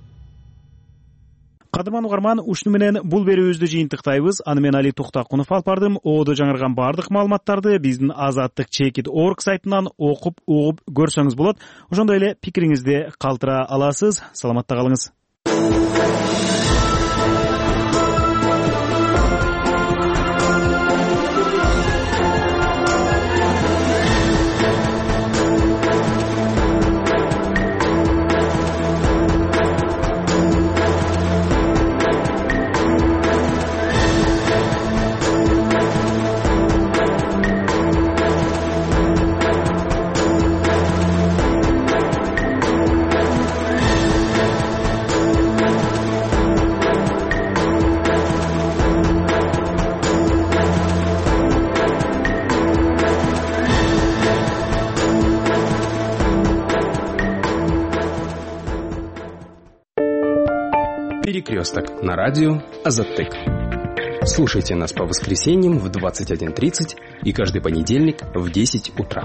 Кадырман угарман, ушуну менен бул берүүбүздү жыйынтыктайбыз. Аны мен Али Токтакунов алып бардым. Оодо жаңырган бардык маалыматтарды биздин азаттык чекит точка орг сайтынан окуп, угуп көрсөңүз болот. Ошондой эле пикириңизди калтыра аласыз. Саламатта калыңыз. Перекресток на радио Азаттык. Слушайте нас по воскресеньям в двадцать один тридцать и каждый понедельник в десять утра.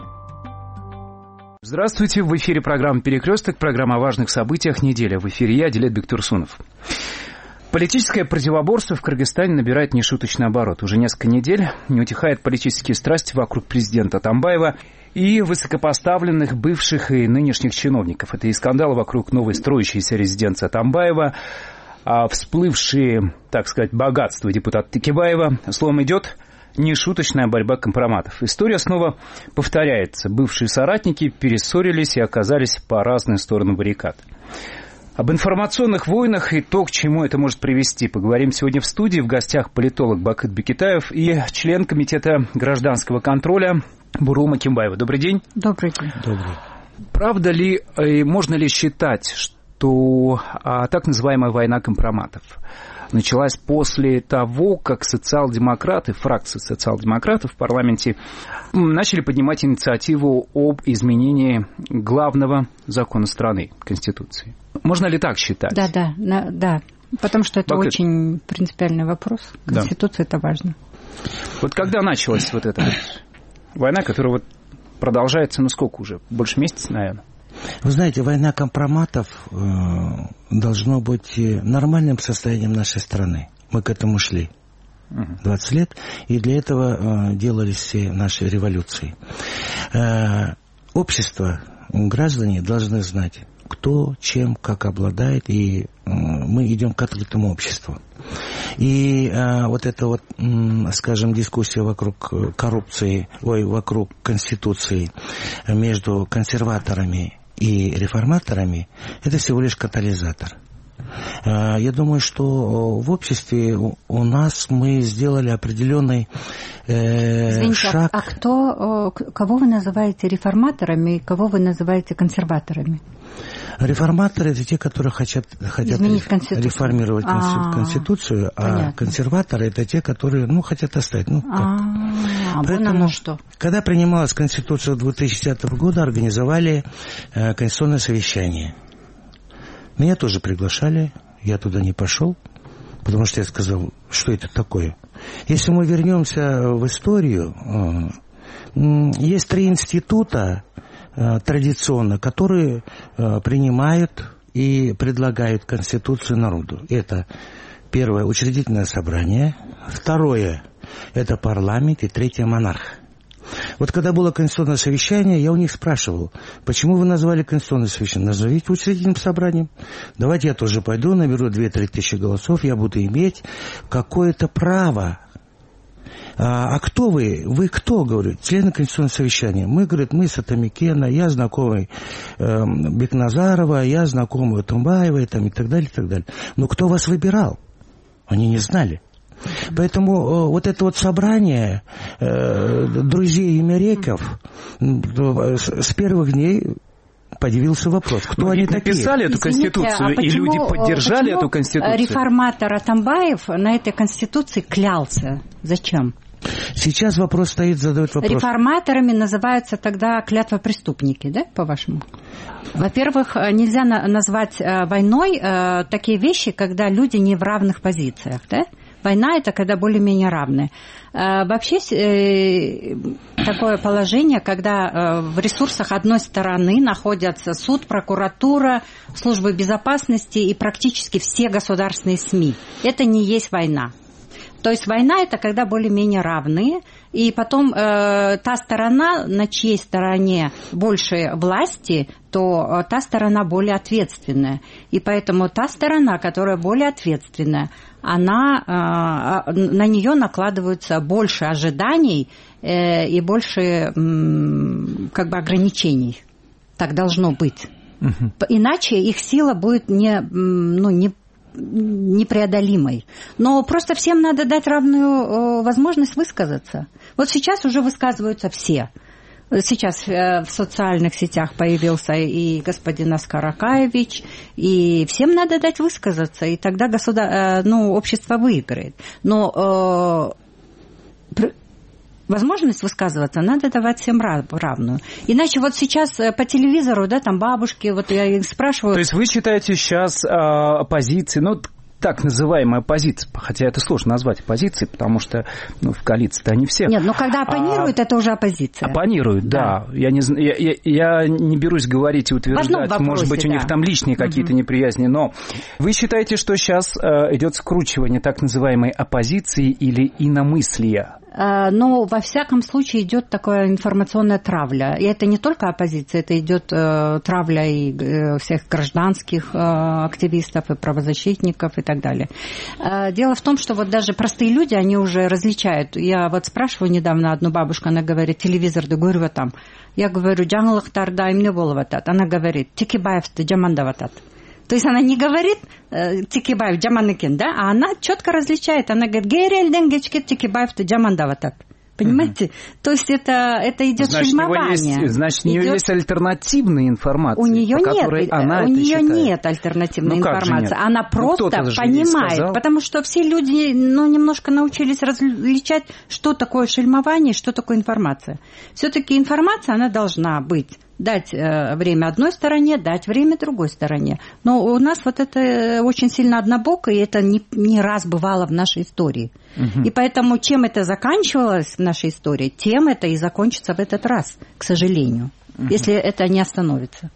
Здравствуйте, в эфире программа «Перекресток», программа о важных событиях недели. В эфире я, Дилет Бектурсунов. Политическое противоборство в Кыргызстане набирает нешуточный оборот. Уже несколько недель не утихают политические страсти вокруг президента Атамбаева и высокопоставленных бывших и нынешних чиновников. Это и скандалы вокруг новой строящейся резиденции Атамбаева, а всплывшие, так сказать, богатства депутата Текебаева. Словом, идет нешуточная борьба компроматов. История снова повторяется. Бывшие соратники перессорились и оказались по разные стороны баррикад. Об информационных войнах и то, к чему это может привести, поговорим сегодня в студии. В гостях политолог Бакыт Бекетаев и член Комитета гражданского контроля Бурума Кимбаева. Добрый день. Добрый день. Добрый. Правда ли и можно ли считать, что а, так называемая война компроматов началась после того, как социал-демократы, фракция социал-демократов в парламенте начали поднимать инициативу об изменении главного закона страны, Конституции? Можно ли так считать? Да, да, да, потому что это Бакыт. Очень принципиальный вопрос. Конституция да. это важно. Вот когда началась вот эта вот война, которая вот продолжается, ну сколько уже? Больше месяца, наверное. Вы знаете, война компроматов э, должно быть нормальным состоянием нашей страны. Мы к этому шли двадцать лет, и для этого э, делались все наши революции. Э, общество, граждане должны знать, кто чем, как обладает, и э, мы идем к открытому обществу. И э, вот эта вот, м, скажем, дискуссия вокруг коррупции, ой, вокруг Конституции между консерваторами и реформаторами, это всего лишь катализатор. Э, я думаю, что в обществе у, у нас мы сделали определенный э, Извините, шаг. А, а кто, кого вы называете реформаторами и кого вы называете консерваторами? Реформаторы – это те, которые хотят, хотят реформировать А-а-а. Конституцию, а Понятно. Консерваторы – это те, которые ну, хотят оставить. Ну, А, Поэтому, что? когда принималась Конституция две тысячи десятого года, организовали э, конституционное совещание. Меня тоже приглашали, я туда не пошел, потому что я сказал, что это такое. Если мы вернемся в историю, э, э, есть три института, традиционно, которые э, принимают и предлагают Конституцию народу. Это первое – учредительное собрание, второе – это парламент, и третье – монарх. Вот когда было конституционное совещание, я у них спрашивал, почему вы назвали конституционное совещание? Назовите учредительным собранием. Давайте я тоже пойду, наберу две-три тысячи голосов, я буду иметь какое-то право. А, а кто вы? Вы кто, говорю? Члены Конституционного совещания. Мы, говорит, мы с Атамикена, я знакомый э, Бекназарова, я знакомый Атамбаева, там, и так далее, и так далее. Но кто вас выбирал? Они не знали. Поэтому э, вот это вот собрание э, друзей Емереков э, с первых дней появился вопрос, кто Но они такие? Написали эту Извините, Конституцию, а и почему, люди поддержали эту Конституцию? Реформатор Атамбаев на этой Конституции клялся. Зачем? Сейчас вопрос стоит, задают вопрос. Реформаторами называются тогда клятвопреступники, да, по-вашему? Во-первых, нельзя на- назвать э, войной э, такие вещи, когда люди не в равных позициях, да? Война – это когда более-менее равны. Э, вообще э, такое положение, когда э, в ресурсах одной стороны находятся суд, прокуратура, службы безопасности и практически все государственные СМИ. Это не есть война. То есть война – это когда более-менее равные, и потом э, та сторона, на чьей стороне больше власти, то э, та сторона более ответственная. И поэтому та сторона, которая более ответственная, она, э, на нее накладываются больше ожиданий э, и больше э, как бы ограничений. Так должно быть. Угу. Иначе их сила будет не, ну, не непреодолимой. Но просто всем надо дать равную возможность высказаться. Вот сейчас уже высказываются все. Сейчас в социальных сетях появился и господин Оскар Акаевич, и всем надо дать высказаться, и тогда государ... ну, общество выиграет. Но возможность высказываться надо давать всем равную. Иначе вот сейчас по телевизору, да, там бабушки, вот я их спрашиваю... То есть вы считаете сейчас э, оппозиции, ну, так называемая оппозиция, хотя это сложно назвать оппозицией, потому что ну, в коалиции-то они все. Нет, но когда оппонируют, а, это уже оппозиция. Оппонируют, да. да. Я, не, я, я, я не берусь говорить и утверждать, вопросе, может быть, да. у них там личные какие-то угу. неприязни, но вы считаете, что сейчас э, идет скручивание так называемой оппозиции или иномыслия? Но, во всяком случае, идет такая информационная травля. И это не только оппозиция, это идет э, травля и э, всех гражданских э, активистов, и правозащитников, и так далее. Э, дело в том, что вот даже простые люди, они уже различают. Я вот спрашиваю недавно одну бабушку, она говорит, телевизорды көріп атам. Я говорю, жаңылықтарда эмне болуп атат? Она говорит, Текебаевды жамандап атат. То есть она не говорит э, Текебаев жаман экен, да, а она четко различает. Она говорит, герелден кечке Текебаевды жамандап атат. Понимаете? Угу. То есть это, это идет значит, шельмование. Есть, значит, у нее идет... есть альтернативная информация, у нее по которой нет, она у это нее считает. нет альтернативной ну, информации. Нет? Она просто ну, понимает, потому что все люди ну, немножко научились различать, что такое шельмование, что такое информация. Все-таки информация, она должна быть. Дать э, время одной стороне, дать время другой стороне. Но у нас вот это очень сильно однобоко, и это не, не раз бывало в нашей истории. Угу. И поэтому чем это заканчивалось в нашей истории, тем это и закончится в этот раз, к сожалению, угу. если это не остановится.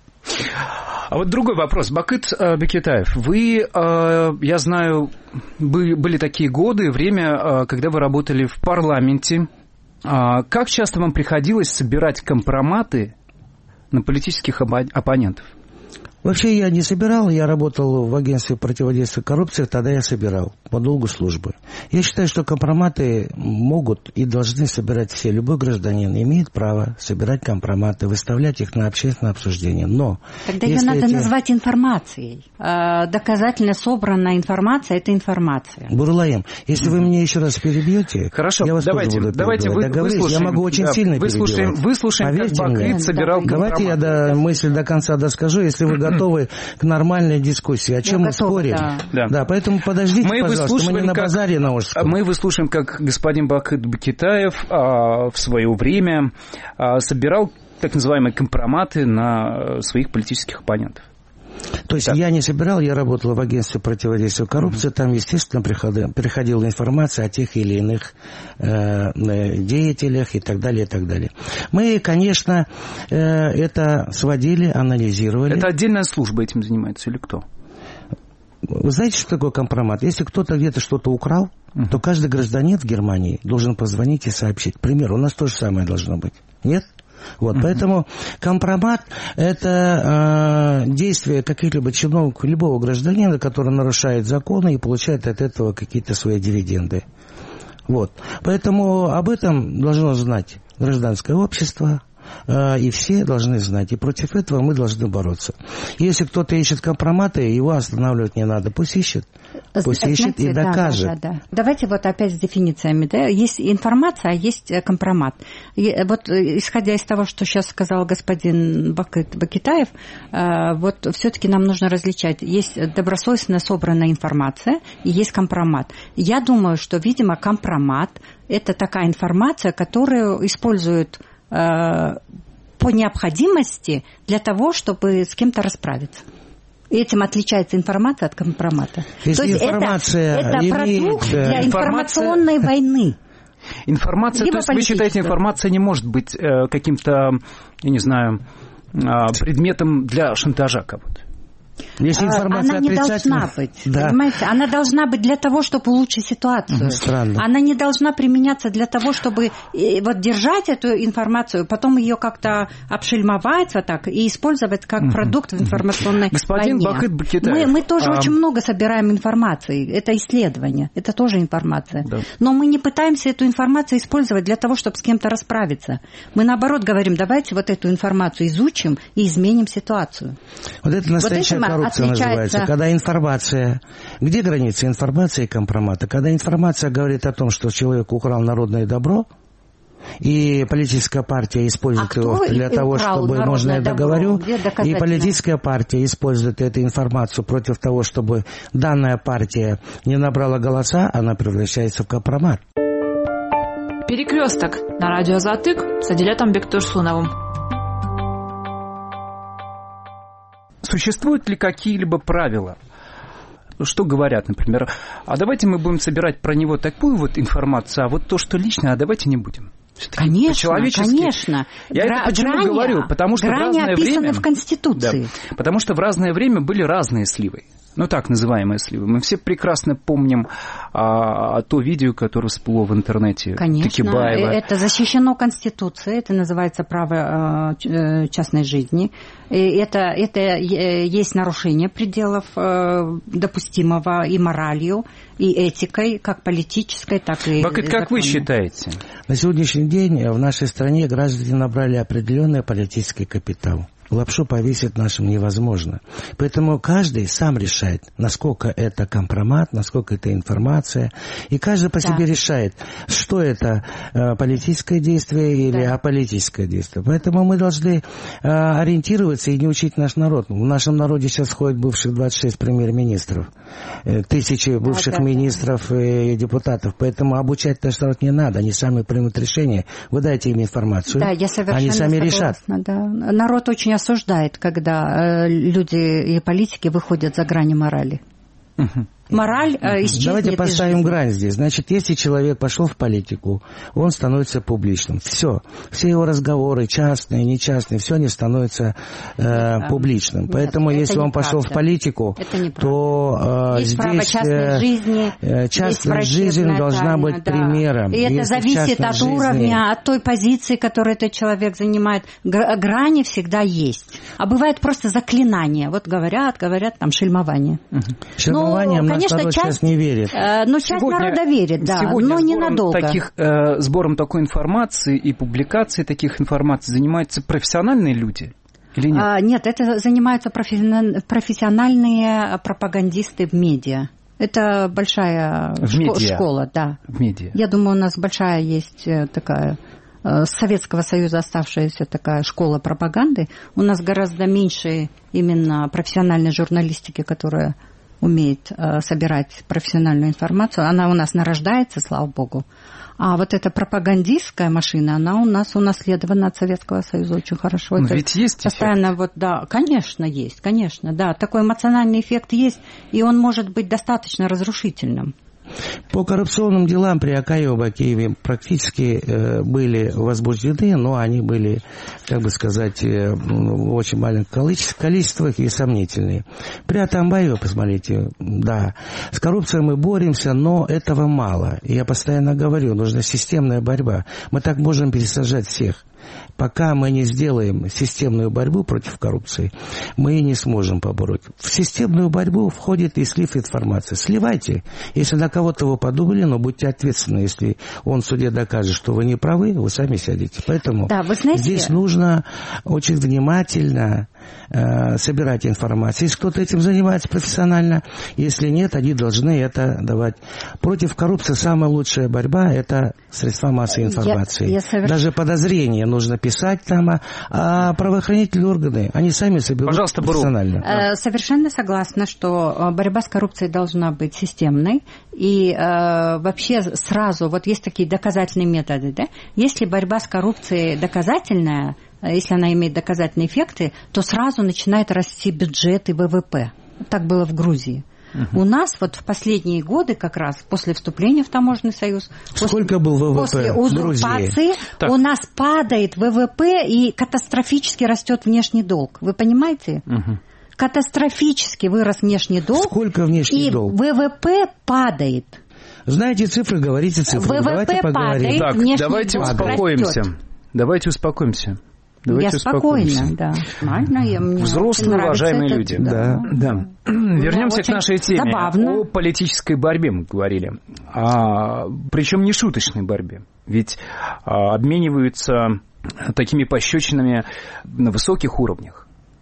А вот другой вопрос. Бакыт Бекетаев, вы, я знаю, были такие годы, время, когда вы работали в парламенте. Как часто вам приходилось собирать компроматы на политических оппонентов? Вообще я не собирал, я работал в агентстве противодействия коррупции, тогда я собирал по долгу службы. Я считаю, что компроматы могут и должны собирать все. Любой гражданин имеет право собирать компроматы, выставлять их на общественное обсуждение. Но тогда ее надо эти... назвать информацией. Доказательно собранная информация – это информация. Бурлаем, если вы меня еще раз перебьете, хорошо, я вас давайте, тоже буду давайте вы, выслушаем. Я могу очень да, сильно выслушаем, перебивать. Выслушаем, Поверьте как Бакыт мне. собирал компроматы. Давайте я до, мысль до конца доскажу, если вы готовы к нормальной дискуссии. О чем мы готова, спорим? Да. Да. да, поэтому подождите, мы пожалуйста, мы не на базаре на Ожском. Мы выслушаем, как господин Бакыт Бекетаев а, в свое время а, собирал так называемые компроматы на своих политических оппонентов. То есть да. я не собирал, я работал в агентстве противодействия коррупции, mm-hmm. там, естественно, приходила, приходила информация о тех или иных э, деятелях и так далее, и так далее. Мы, конечно, э, это сводили, анализировали. Это отдельная служба этим занимается или кто? Вы знаете, что такое компромат? Если кто-то где-то что-то украл, uh-huh. то каждый гражданин в Германии должен позвонить и сообщить. К примеру, у нас то же самое должно быть. Нет? Вот, uh-huh. поэтому компромат – это э, действие каких-либо чиновников, любого гражданина, который нарушает законы и получает от этого какие-то свои дивиденды. Вот. Поэтому об этом должно знать гражданское общество, э, и все должны знать. И против этого мы должны бороться. Если кто-то ищет компроматы, его останавливать не надо. Пусть ищет. Пусть Знаете, ищет и докажет. Да, да, да. Давайте вот опять с дефинициями. Да? Есть информация, а есть компромат. И вот исходя из того, что сейчас сказал господин Бакыт Бекетаев, вот все-таки нам нужно различать. Есть добросовестно собранная информация и есть компромат. Я думаю, что, видимо, компромат – это такая информация, которую используют по необходимости для того, чтобы с кем-то расправиться. Этим отличается информация от компромата. Если то есть информация это, это имеет... продукт для информационной войны. Информация, то есть вы считаете, информация не может быть э, каким-то, я не знаю, э, предметом для шантажа кого-то? Если информация она не должна быть, да. понимаете? Она должна быть для того, чтобы улучшить ситуацию. Странно. Она не должна применяться для того, чтобы вот держать эту информацию, потом ее как-то обшельмовать вот так и использовать как продукт в информационной Господин войне. Бакыт Бекетаев. Мы, мы тоже а... очень много собираем информации. Это исследование, это тоже информация. Да. Но мы не пытаемся эту информацию использовать для того, чтобы с кем-то расправиться. Мы наоборот говорим, давайте вот эту информацию изучим и изменим ситуацию. Вот это настоящая вот коррупция отличается... называется. Когда информация... Где граница информации и компромата? Когда информация говорит о том, что человек украл народное добро, и политическая партия использует а его для того, чтобы, можно я договорю, и политическая партия использует эту информацию против того, чтобы данная партия не набрала голоса, она превращается в компромат. Перекресток на радио Азаттык с Адилетом Бектурсуновым. Существуют ли какие-либо правила? Что говорят, например, а давайте мы будем собирать про него такую вот информацию, а вот то, что личное, а давайте не будем. Конечно, конечно. Я Гра- это почему грани, говорю? Потому что в разное время... в Конституции. Да, потому что в разное время были разные сливы. Ну, так называемые сливы. Мы все прекрасно помним а, то видео, которое всплыло в интернете. Конечно, Текибаева. Это защищено Конституцией, это называется право э, частной жизни. И это, это есть нарушение пределов э, допустимого и моралью, и этикой, как политической, так и Бакыт, как вы считаете? На сегодняшний день в нашей стране граждане набрали определенный политический капитал. Лапшу повесить нашим невозможно. Поэтому каждый сам решает, насколько это компромат, насколько это информация. И каждый по да. себе решает, что это э, политическое действие или да. аполитическое действие. Поэтому мы должны э, ориентироваться и не учить наш народ. В нашем народе сейчас ходит бывших двадцать шесть премьер-министров, э, тысячи бывших да, да, да. и депутатов. Поэтому обучать наш народ не надо. Они сами примут решение. Вы дайте им информацию. Да, я совершенно они сами согласна, решат. Да. Народ очень осуждает, когда э, люди и политики выходят за грани морали. Угу. Мораль э, исчезнет. Давайте поставим грань здесь. Значит, если человек пошел в политику, он становится публичным. Все. Все его разговоры, частные, нечастные, все они становятся э, да. публичным. Нет, Поэтому, если он пошел в политику, то э, есть здесь право частной жизни, э, частная жизнь должна тайна, быть да. примером. И это если зависит от жизни... уровня, от той позиции, которую этот человек занимает. Грани всегда есть. А бывает просто заклинание. Вот говорят, говорят, там, шельмование. Угу. Шельмованием ну, конечно, народ часть, сейчас не верит. Э, ну, часть сегодня, народа верит, да, но ненадолго. Таких, э, сбором такой информации и публикацией таких информаций занимаются профессиональные люди? Или нет? А, нет, это занимаются профессиональные пропагандисты в медиа. Это большая в шко- школа, да. В медиа. Я думаю, у нас большая есть такая... С Советского Союза оставшаяся такая школа пропаганды. У нас гораздо меньше именно профессиональной журналистики, которая умеет э, собирать профессиональную информацию. Она у нас нарождается, слава богу. А вот эта пропагандистская машина, она у нас унаследована от Советского Союза очень хорошо. Но это ведь есть постоянно эффект. Вот, да, конечно, есть, конечно, да. Такой эмоциональный эффект есть, и он может быть достаточно разрушительным. По коррупционным делам при Акаеве Бакееве практически э, были возбуждены, но они были, как бы сказать, э, в очень маленьких количествах и сомнительные. При Атамбаеве, посмотрите, да, с коррупцией мы боремся, но этого мало. И я постоянно говорю, нужна системная борьба. Мы так можем пересажать всех. Пока мы не сделаем системную борьбу против коррупции, мы не сможем побороть. В системную борьбу входит и слив информации. Сливайте. Если на кого-то вы подумали, но будьте ответственны. Если он в суде докажет, что вы не правы, вы сами сядете. Поэтому да, вы знаете... здесь нужно очень внимательно э, собирать информацию. Если кто-то этим занимается профессионально, если нет, они должны это давать. Против коррупции самая лучшая борьба – это средства массовой информации. Я, я соверш... Даже подозрения нужно писать там, а, а правоохранительные органы, они сами соберут. Пожалуйста, профессионально. Да. Совершенно согласна, что борьба с коррупцией должна быть системной. И э, вообще сразу, вот есть такие доказательные методы, да? Если борьба с коррупцией доказательная, если она имеет доказательные эффекты, то сразу начинает расти бюджет и вэ вэ пэ. Так было в Грузии. Uh-huh. У нас вот в последние годы, как раз после вступления в Таможенный союз, сколько был вэ вэ пэ после узурпации, у нас падает вэ вэ пэ и катастрофически растет внешний долг. Вы понимаете? Uh-huh. Катастрофически вырос внешний долг. Сколько внешний и долг? И вэ вэ пэ падает. Знаете цифры, говорите цифры. вэ вэ пэ давайте поговорим. Падает, так, давайте успокоимся. Растет. Давайте успокоимся. Давайте я спокойно, да. Нормально, я, мне взрослые, уважаемые это, люди. Да, да. да. Вернемся к нашей теме. Забавно. О политической борьбе мы говорили. А, причем не шуточной борьбе. Ведь а, обмениваются такими пощечинами на высоких уровнях.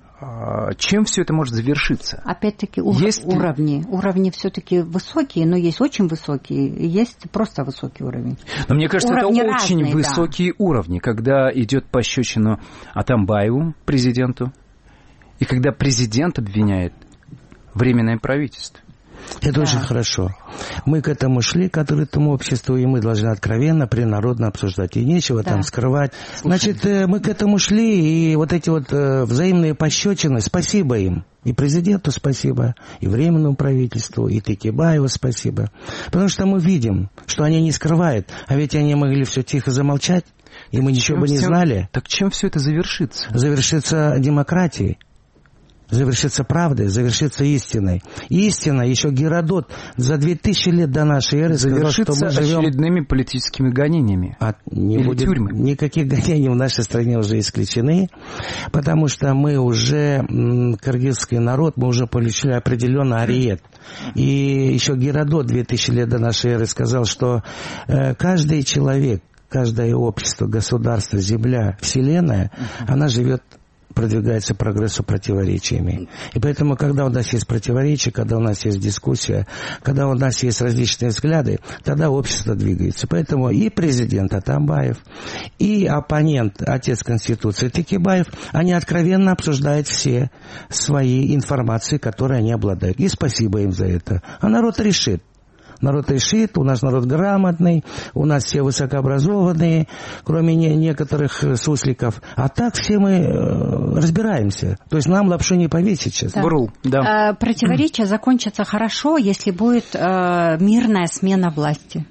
Чем все это может завершиться? Опять-таки ур- есть... уровни. Уровни все-таки высокие, но есть очень высокие, и есть просто высокий уровень. Но мне кажется, уровни это очень разные, высокие да. уровни, когда идет пощечина Атамбаеву, президенту, и когда президент обвиняет Временное правительство. Это да. очень хорошо. Мы к этому шли, к открытому обществу, и мы должны откровенно, принародно обсуждать. И нечего да. там скрывать. Слушай. Значит, мы к этому шли, и вот эти вот взаимные пощечины, спасибо им. И президенту спасибо, и Временному правительству, и Текебаеву спасибо. Потому что мы видим, что они не скрывают, а ведь они могли все тихо замолчать, и мы ничего чем бы не всем... знали. Так чем все это завершится? Завершится демократией. Завершится правдой, завершится истиной. Истина, еще Геродот за две тысячи лет до нашей эры завершится сказал, что мы живем... очередными политическими гонениями. А не Или будет тюрьмы. Никаких гонений в нашей стране уже исключены, потому что мы уже, кыргызский народ, мы уже получили определенный ариет. И еще Геродот две тысячи лет до нашей эры сказал, что каждый человек, каждое общество, государство, земля, вселенная, она живет, продвигается прогрессу противоречиями. И поэтому, когда у нас есть противоречия, когда у нас есть дискуссия, когда у нас есть различные взгляды, тогда общество двигается. Поэтому и президент Атамбаев, и оппонент, отец Конституции Текебаев, они откровенно обсуждают все свои информации, которые они обладают. И спасибо им за это. А народ решит. Народ решит, у нас народ грамотный, у нас все высокообразованные, кроме не, некоторых сусликов. А так все мы э, разбираемся. То есть нам лапшу не повесить сейчас. Да. Брул, да. Противоречие закончится хорошо, если будет э, мирная смена власти.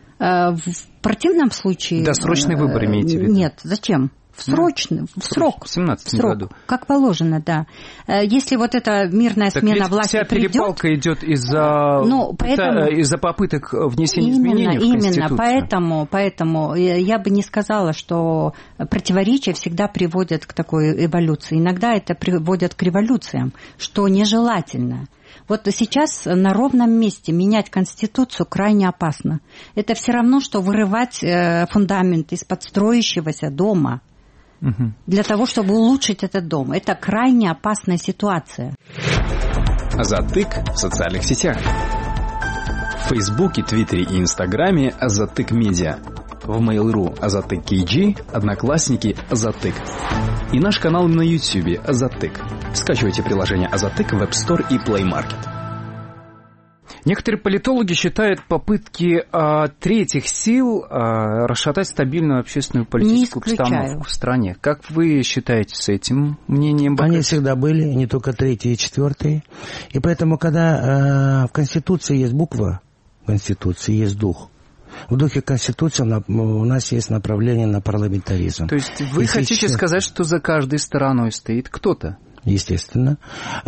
Э, в противном случае... Досрочный э, выбор имеете в виду? Нет, зачем? В срочный, в срок. В семнадцатом году. Как положено, да. Если вот эта мирная так смена власти вся придет... перепалка идет из-за, ну, поэтому... из-за попыток внесения именно, изменений в Конституцию. Именно, поэтому, поэтому я бы не сказала, что противоречия всегда приводят к такой эволюции. Иногда это приводит к революциям, что нежелательно. Вот сейчас на ровном месте менять Конституцию крайне опасно. Это все равно, что вырывать фундамент из-под строящегося дома. Угу. Для того, чтобы улучшить этот дом. Это крайне опасная ситуация. Затык в социальных сетях. В Фейсбуке, Твиттере и Инстаграме Азатык Медиа. В Mail.ru Азатык Кей-Джи, Одноклассники Азатык. И наш канал на Ютьюбе Азатык. Скачивайте приложение Азатык в App Store и Play Market. Некоторые политологи считают попытки а, третьих сил а, расшатать стабильную общественную политическую обстановку в стране. Как вы считаете с этим мнением? Баков? Они всегда были, не только третьи и четвертые. И поэтому, когда а, в Конституции есть буква, в Конституции есть дух. В духе Конституции у нас есть направление на парламентаризм. То есть вы и хотите сейчас... сказать, что за каждой стороной стоит кто-то? Естественно.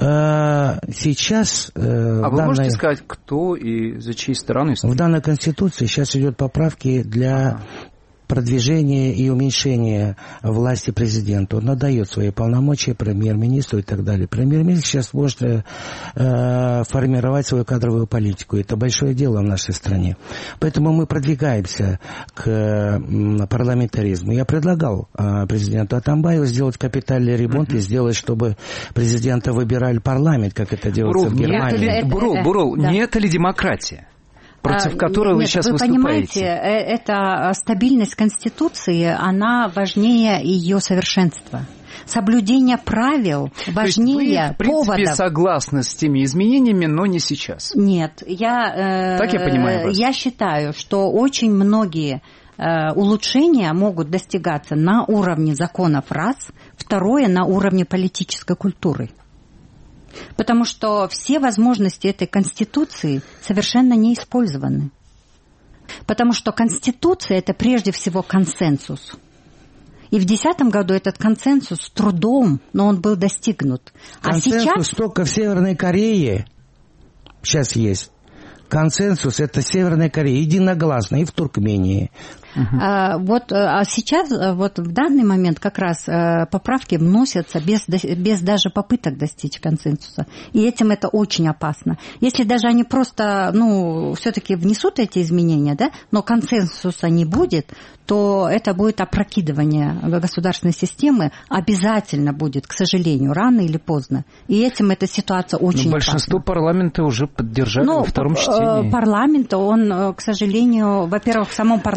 Сейчас... А вы данной... можете сказать, кто и за чьей стороной стоит? В данной Конституции сейчас идет поправки для... Ага. продвижения и уменьшения власти президенту. Он отдает свои полномочия премьер-министру и так далее. Премьер-министр сейчас может э, формировать свою кадровую политику. Это большое дело в нашей стране. Поэтому мы продвигаемся к э, парламентаризму. Я предлагал э, президенту Атамбаеву сделать капитальный ремонт mm-hmm. и сделать, чтобы президента выбирали парламент, как это делается Бурул, в Германии. Это, это, Бурул, это, Бурул, да. Не это ли демократия? Против которой вы Нет, сейчас вы выступаете. Понимаете, эта стабильность Конституции, она важнее ее совершенства. Соблюдение правил важнее вы, в принципе, поводов. Согласны с теми изменениями, но не сейчас. Нет, я, так я понимаю вас. Я считаю, что очень многие улучшения могут достигаться на уровне законов раз, второе на уровне политической культуры. Потому что все возможности этой Конституции совершенно не использованы. Потому что Конституция – это прежде всего консенсус. И в две тысячи десятом году этот консенсус с трудом, но он был достигнут. Консенсус а сейчас... только в Северной Корее сейчас есть. Консенсус – это Северная Корея, единогласно, и в Туркмении. Uh-huh. А, вот, а сейчас, вот в данный момент как раз поправки вносятся без, без даже попыток достичь консенсуса. И этим это очень опасно. Если даже они просто, ну, все-таки внесут эти изменения, да, но консенсуса не будет, то это будет опрокидывание государственной системы, обязательно будет, к сожалению, рано или поздно. И этим эта ситуация очень но большинство опасна. Парламента уже поддержали но во втором чтении. Парламент, он, к сожалению, во-первых, в самом парламенте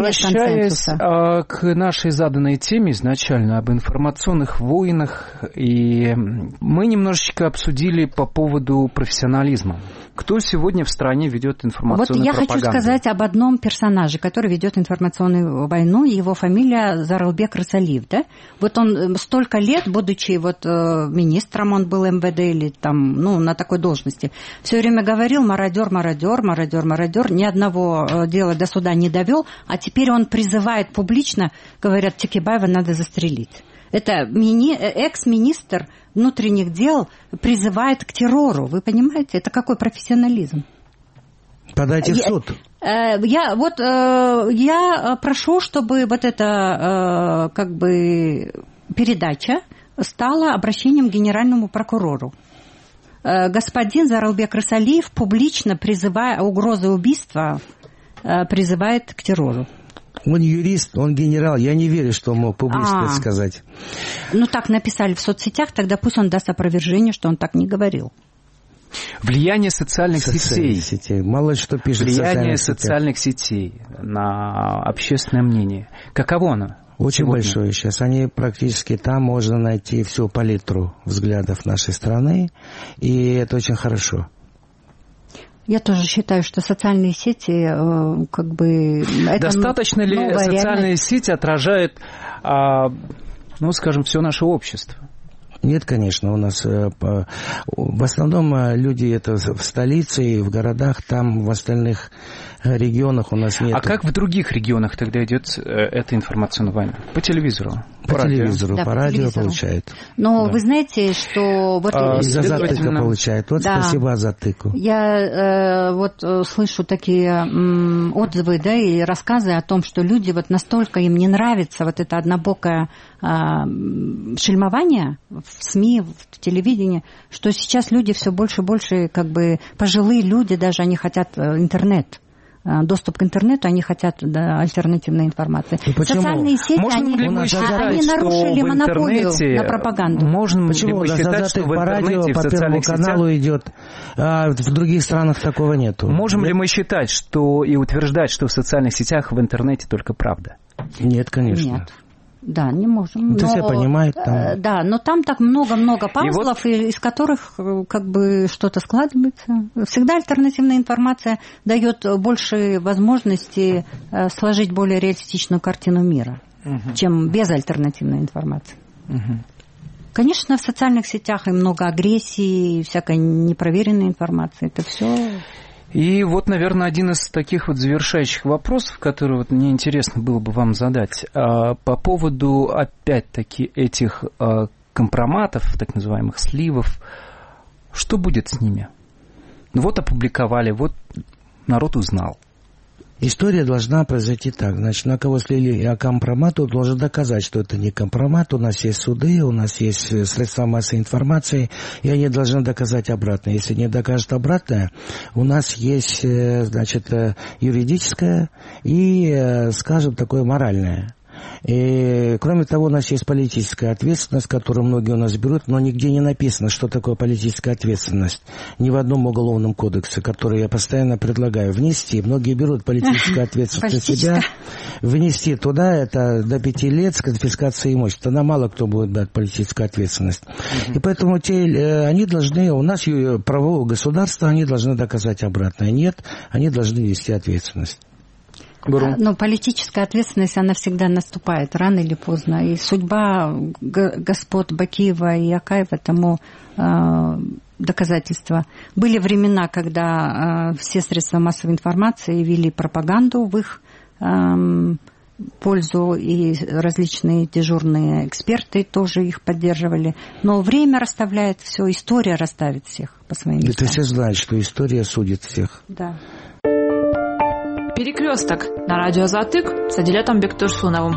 Возвращаясь к нашей заданной теме изначально об информационных войнах, и мы немножечко обсудили по поводу профессионализма. Кто сегодня в стране ведет информационную вот я пропаганду? хочу сказать об одном персонаже, который ведет информационную войну. Его фамилия Зарылбек Рысалиев, да? Вот он столько лет, будучи вот министром, он был эм вэ дэ или там, ну, на такой должности, все время говорил: мародер, мародер, мародер, мародер, ни одного дела до суда не довел, а теперь он призывает публично, говорят, Текебаева надо застрелить. Это мини, экс-министр внутренних дел призывает к террору. Вы понимаете? Это какой профессионализм? Подайте в суд. Я, я, вот, я прошу, чтобы вот эта как бы передача стала обращением к генеральному прокурору. Господин Зарылбек Рысалиев публично, призывая угрозы убийства, призывает к террору. Он юрист, он генерал. Я не верю, что он мог публично это сказать. Ну, так написали в соцсетях, тогда пусть он даст опровержение, что он так не говорил. Влияние социальных сетей. сетей. Мало что пишет Влияние социальных сетей на общественное мнение. Каково оно? Очень сегодня? Большое сейчас. Они практически там можно найти всю палитру взглядов нашей страны, и это очень хорошо. Я тоже считаю, что социальные сети, как бы... Это Достаточно ли социальные реальность? сети отражают, ну, скажем, все наше общество? Нет, конечно, у нас в основном люди это в столице и в городах, там в остальных регионах у нас нет. А как в других регионах тогда идет эта информационная война? По телевизору? По, по радио. телевизору, Да, по, по радио телевизору. Получает. Но да. Вы знаете, что... Вот а, из-за следовательно... затыка получает. Вот да. Спасибо Азатыку. Я э, вот слышу такие м, отзывы, да, и рассказы о том, что люди вот настолько им не нравится вот это однобокое э, шельмование в СМИ, в телевидении, что сейчас люди все больше и больше, как бы пожилые люди даже, они хотят интернет. Доступ к интернету, они хотят да, альтернативной информации. Социальные сети, Можно они, ли мы считать, они нарушили монополию на пропаганду. Можно Почему? ли мы считать, что в по радио, интернете, по в Первому социальных каналу сетях... идет, а в других странах такого нету. Можем Нет? ли мы считать, что и утверждать, что в социальных сетях, в интернете только правда? Нет, конечно. Нет. Да, не можем. То есть я понимаю, там... Да, но там так много-много пазлов, вот... из которых как бы что-то складывается. Всегда альтернативная информация дает больше возможности сложить более реалистичную картину мира, угу. чем безальтернативная информация. Угу. Конечно, в социальных сетях и много агрессии, всякой непроверенной информации. Это все... И вот, наверное, один из таких вот завершающих вопросов, который вот мне интересно было бы вам задать, по поводу, опять-таки, этих компроматов, так называемых сливов, что будет с ними? Ну вот опубликовали, вот народ узнал. История должна произойти так. Значит, на кого слили компромат, он должен доказать, что это не компромат. У нас есть суды, у нас есть средства массовой информации, и они должны доказать обратное. Если не докажут обратное, у нас есть, значит, юридическое и, скажем, такое моральное. И, кроме того, у нас есть политическая ответственность, которую многие у нас берут, но нигде не написано, что такое политическая ответственность. Ни в одном уголовном кодексе, который я постоянно предлагаю внести. Многие берут политическую ответственность на себя. Внести туда это до пяти лет с конфискацией имущества. Тогда мало кто будет брать политическую ответственность. И поэтому те, они должны, у нас правовое государство, они должны доказать обратное. Нет, они должны нести ответственность. Но политическая ответственность, она всегда наступает, рано или поздно. И судьба господ Бакиева и Акаева тому э, доказательства. Были времена, когда э, все средства массовой информации вели пропаганду в их э, пользу, и различные дежурные эксперты тоже их поддерживали. Но время расставляет все, история расставит всех по своим местам. Это все знают, что история судит всех. Да. Перекресток на радио Азатык с Адилетом Бектурсуновым.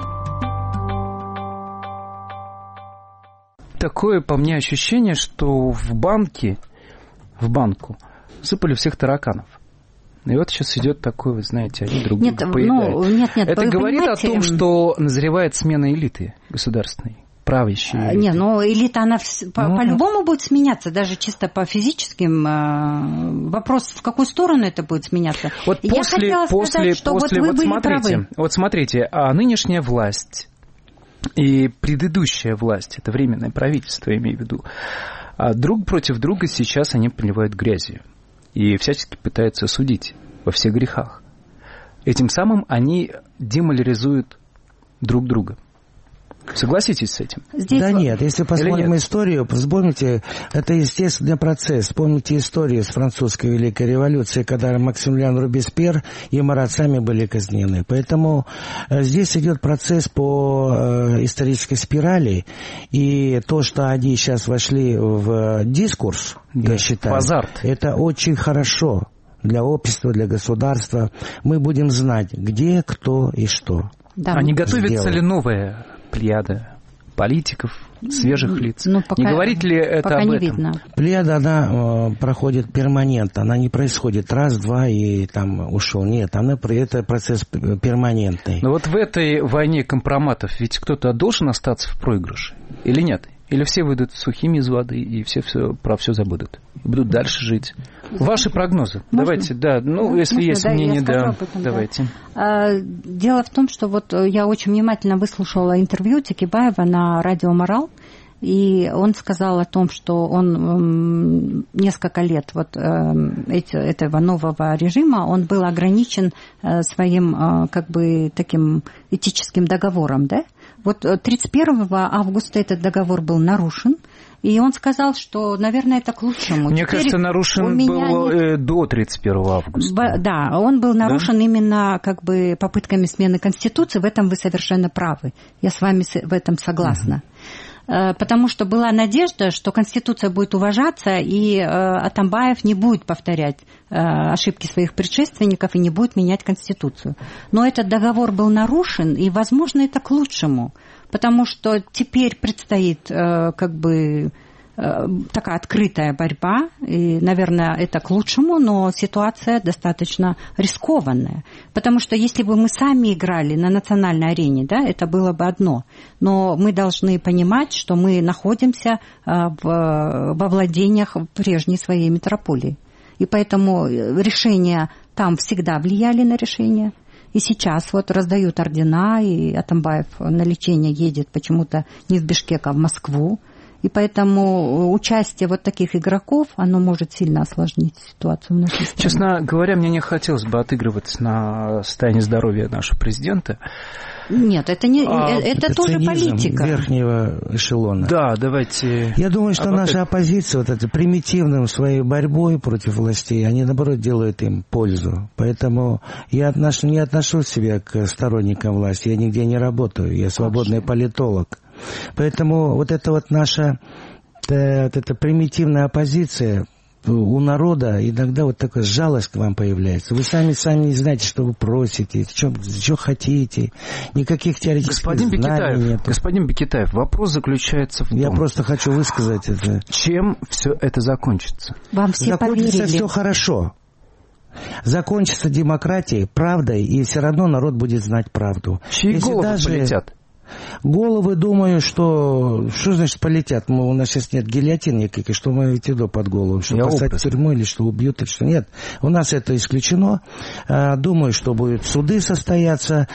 Такое по мне ощущение, что в банке, в банку сыпали всех тараканов. И вот сейчас идет такой, вы знаете, они друг друга поедают. Ну, нет, нет, Это говорит понимаете... о том, что назревает смена элиты государственной. правящие. Не, ну элита, она по- ну, по-любому будет сменяться, даже чисто по физическим. Э, вопрос, в какую сторону это будет сменяться. Вот Я после, хотела после, сказать, что после, вот вы вот были смотрите, правы. Вот смотрите, а нынешняя власть и предыдущая власть, это временное правительство, я имею в виду, друг против друга сейчас они поливают грязью и всячески пытаются судить во всех грехах. Этим самым они деморализуют друг друга. Согласитесь с этим? Здесь да нет, если посмотрим нет? историю, вспомните, это естественный процесс. Вспомните историю с французской Великой революцией, когда Максимилиан Робеспьер и Марат сами были казнены. Поэтому здесь идет процесс по э, исторической спирали, и то, что они сейчас вошли в дискурс, да, я считаю, азарт. Это очень хорошо для общества, для государства. Мы будем знать, где, кто и что. Да, а не готовится ли новая плеяда политиков, свежих лиц? Ну, пока, не говорит ли это пока об не этом? Видно. Плеяда, она э, проходит перманентно, она не происходит раз-два и там ушел. Нет, она, это процесс перманентный. Но вот в этой войне компроматов ведь кто-то должен остаться в проигрыше или нет? Или все выйдут сухими из воды и все, все про все забудут? Будут дальше жить? Ваши прогнозы. Можно? Давайте, да. Ну, да, если можно, есть да, мнение, да. этом, давайте. Да. Дело в том, что вот я очень внимательно выслушала интервью Текебаева на радио «Морал», и он сказал о том, что он несколько лет вот эти, этого нового режима, он был ограничен своим как бы таким этическим договором, да? Вот тридцать первого августа этот договор был нарушен, и он сказал, что, наверное, это к лучшему. Мне Теперь кажется, нарушен был нет... до тридцать первого августа. Б... Да, он был нарушен да? именно как бы попытками смены Конституции, в этом вы совершенно правы. Я с вами в этом согласна. Uh-huh. Потому что была надежда, что Конституция будет уважаться, и э, Атамбаев не будет повторять э, ошибки своих предшественников и не будет менять Конституцию. Но этот договор был нарушен, и, возможно, это к лучшему, потому что теперь предстоит э, как бы такая открытая борьба, и, наверное, это к лучшему, но ситуация достаточно рискованная. Потому что если бы мы сами играли на национальной арене, да, это было бы одно. Но мы должны понимать, что мы находимся в, во владениях прежней своей метрополии. И поэтому решения там всегда влияли на решения. И сейчас вот раздают ордена, и Атамбаев на лечение едет почему-то не в Бишкек, а в Москву. И поэтому участие вот таких игроков, оно может сильно осложнить ситуацию в нашей стране. Честно говоря, мне не хотелось бы отыгрывать на состояние здоровья нашего президента. Нет, это, не, а, это, это тоже политика. Верхнего эшелона. Да, давайте... Я думаю, что а наша вот оппозиция, вот эта примитивным своей борьбой против властей, они, наоборот, делают им пользу. Поэтому я отношу, не отношу себя к сторонникам власти, я нигде не работаю, я свободный политолог. Поэтому вот эта вот наша вот эта примитивная оппозиция, у народа иногда вот такая жалость к вам появляется. Вы сами сами не знаете, что вы просите, что, что хотите. Никаких теоретических господин знаний Бекетаев, нет. Господин Бекетаев, вопрос заключается в том... Я просто хочу высказать это. Чем все это закончится? Вам все закончится поверили. Все хорошо. Закончится демократией, правдой, и все равно народ будет знать правду. Чьи Если головы даже... полетят? Головы, думаю, что... Что значит полетят? Мы, у нас сейчас нет гильотин никаких, что мы имеете в виду под голову? Что Я посадят в тюрьму или что убьют, или что? Нет. У нас это исключено. Думаю, что будут суды состояться,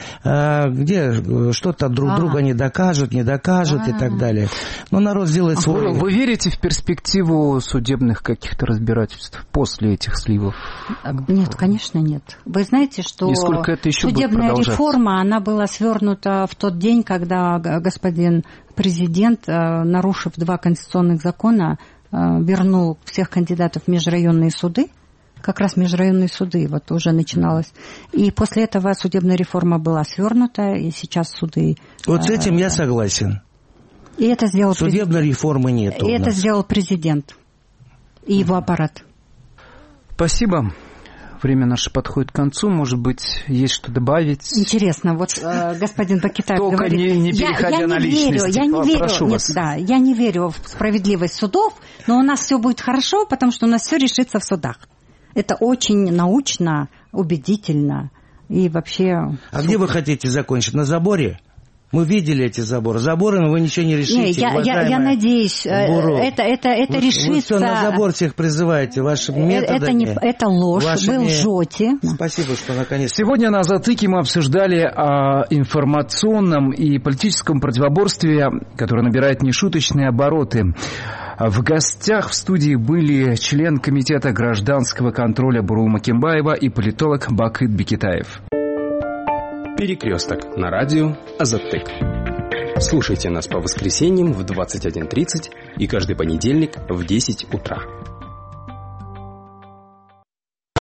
где что-то друг А-а-а. друга не докажут, не докажут А-а-а. и так далее. Но народ сделает свой... Вы, вы верите в перспективу судебных каких-то разбирательств после этих сливов? Нет, конечно, нет. Вы знаете, что это еще судебная реформа, она была свернута в тот день, когда когда господин президент, нарушив два конституционных закона, вернул всех кандидатов в межрайонные суды, как раз межрайонные суды вот уже начиналось. И после этого судебная реформа была свернута, и сейчас суды... Вот с этим я согласен. И это сделал Судебной президент. реформы нет. И это сделал президент и его аппарат. Спасибо. Время наше подходит к концу. Может быть, есть что добавить? Интересно, вот э, господин Бекетаев Только говорит... не, не переходя я, я на не личности. Верю, я не верю, Прошу нет, вас. Да, я не верю в справедливость судов, но у нас все будет хорошо, потому что у нас все решится в судах. Это очень научно, убедительно и вообще... А где вы хотите закончить? На заборе? Мы видели эти заборы. Заборами вы ничего не решите. Не, я, я, я надеюсь, Буру. это, это, это вы, решится... Вы все на забор всех призываете вашими методами. Это, не, это ложь, вашими... вы лжете. Спасибо, что наконец... Сегодня на «Затыке» мы обсуждали о информационном и политическом противоборстве, которое набирает нешуточные обороты. В гостях в студии были член Комитета гражданского контроля Бурул Макимбаева и политолог Бакыт Бекетаев. Перекресток на радио Азаттык. Слушайте нас по воскресеньям в двадцать один тридцать и каждый понедельник в десять утра.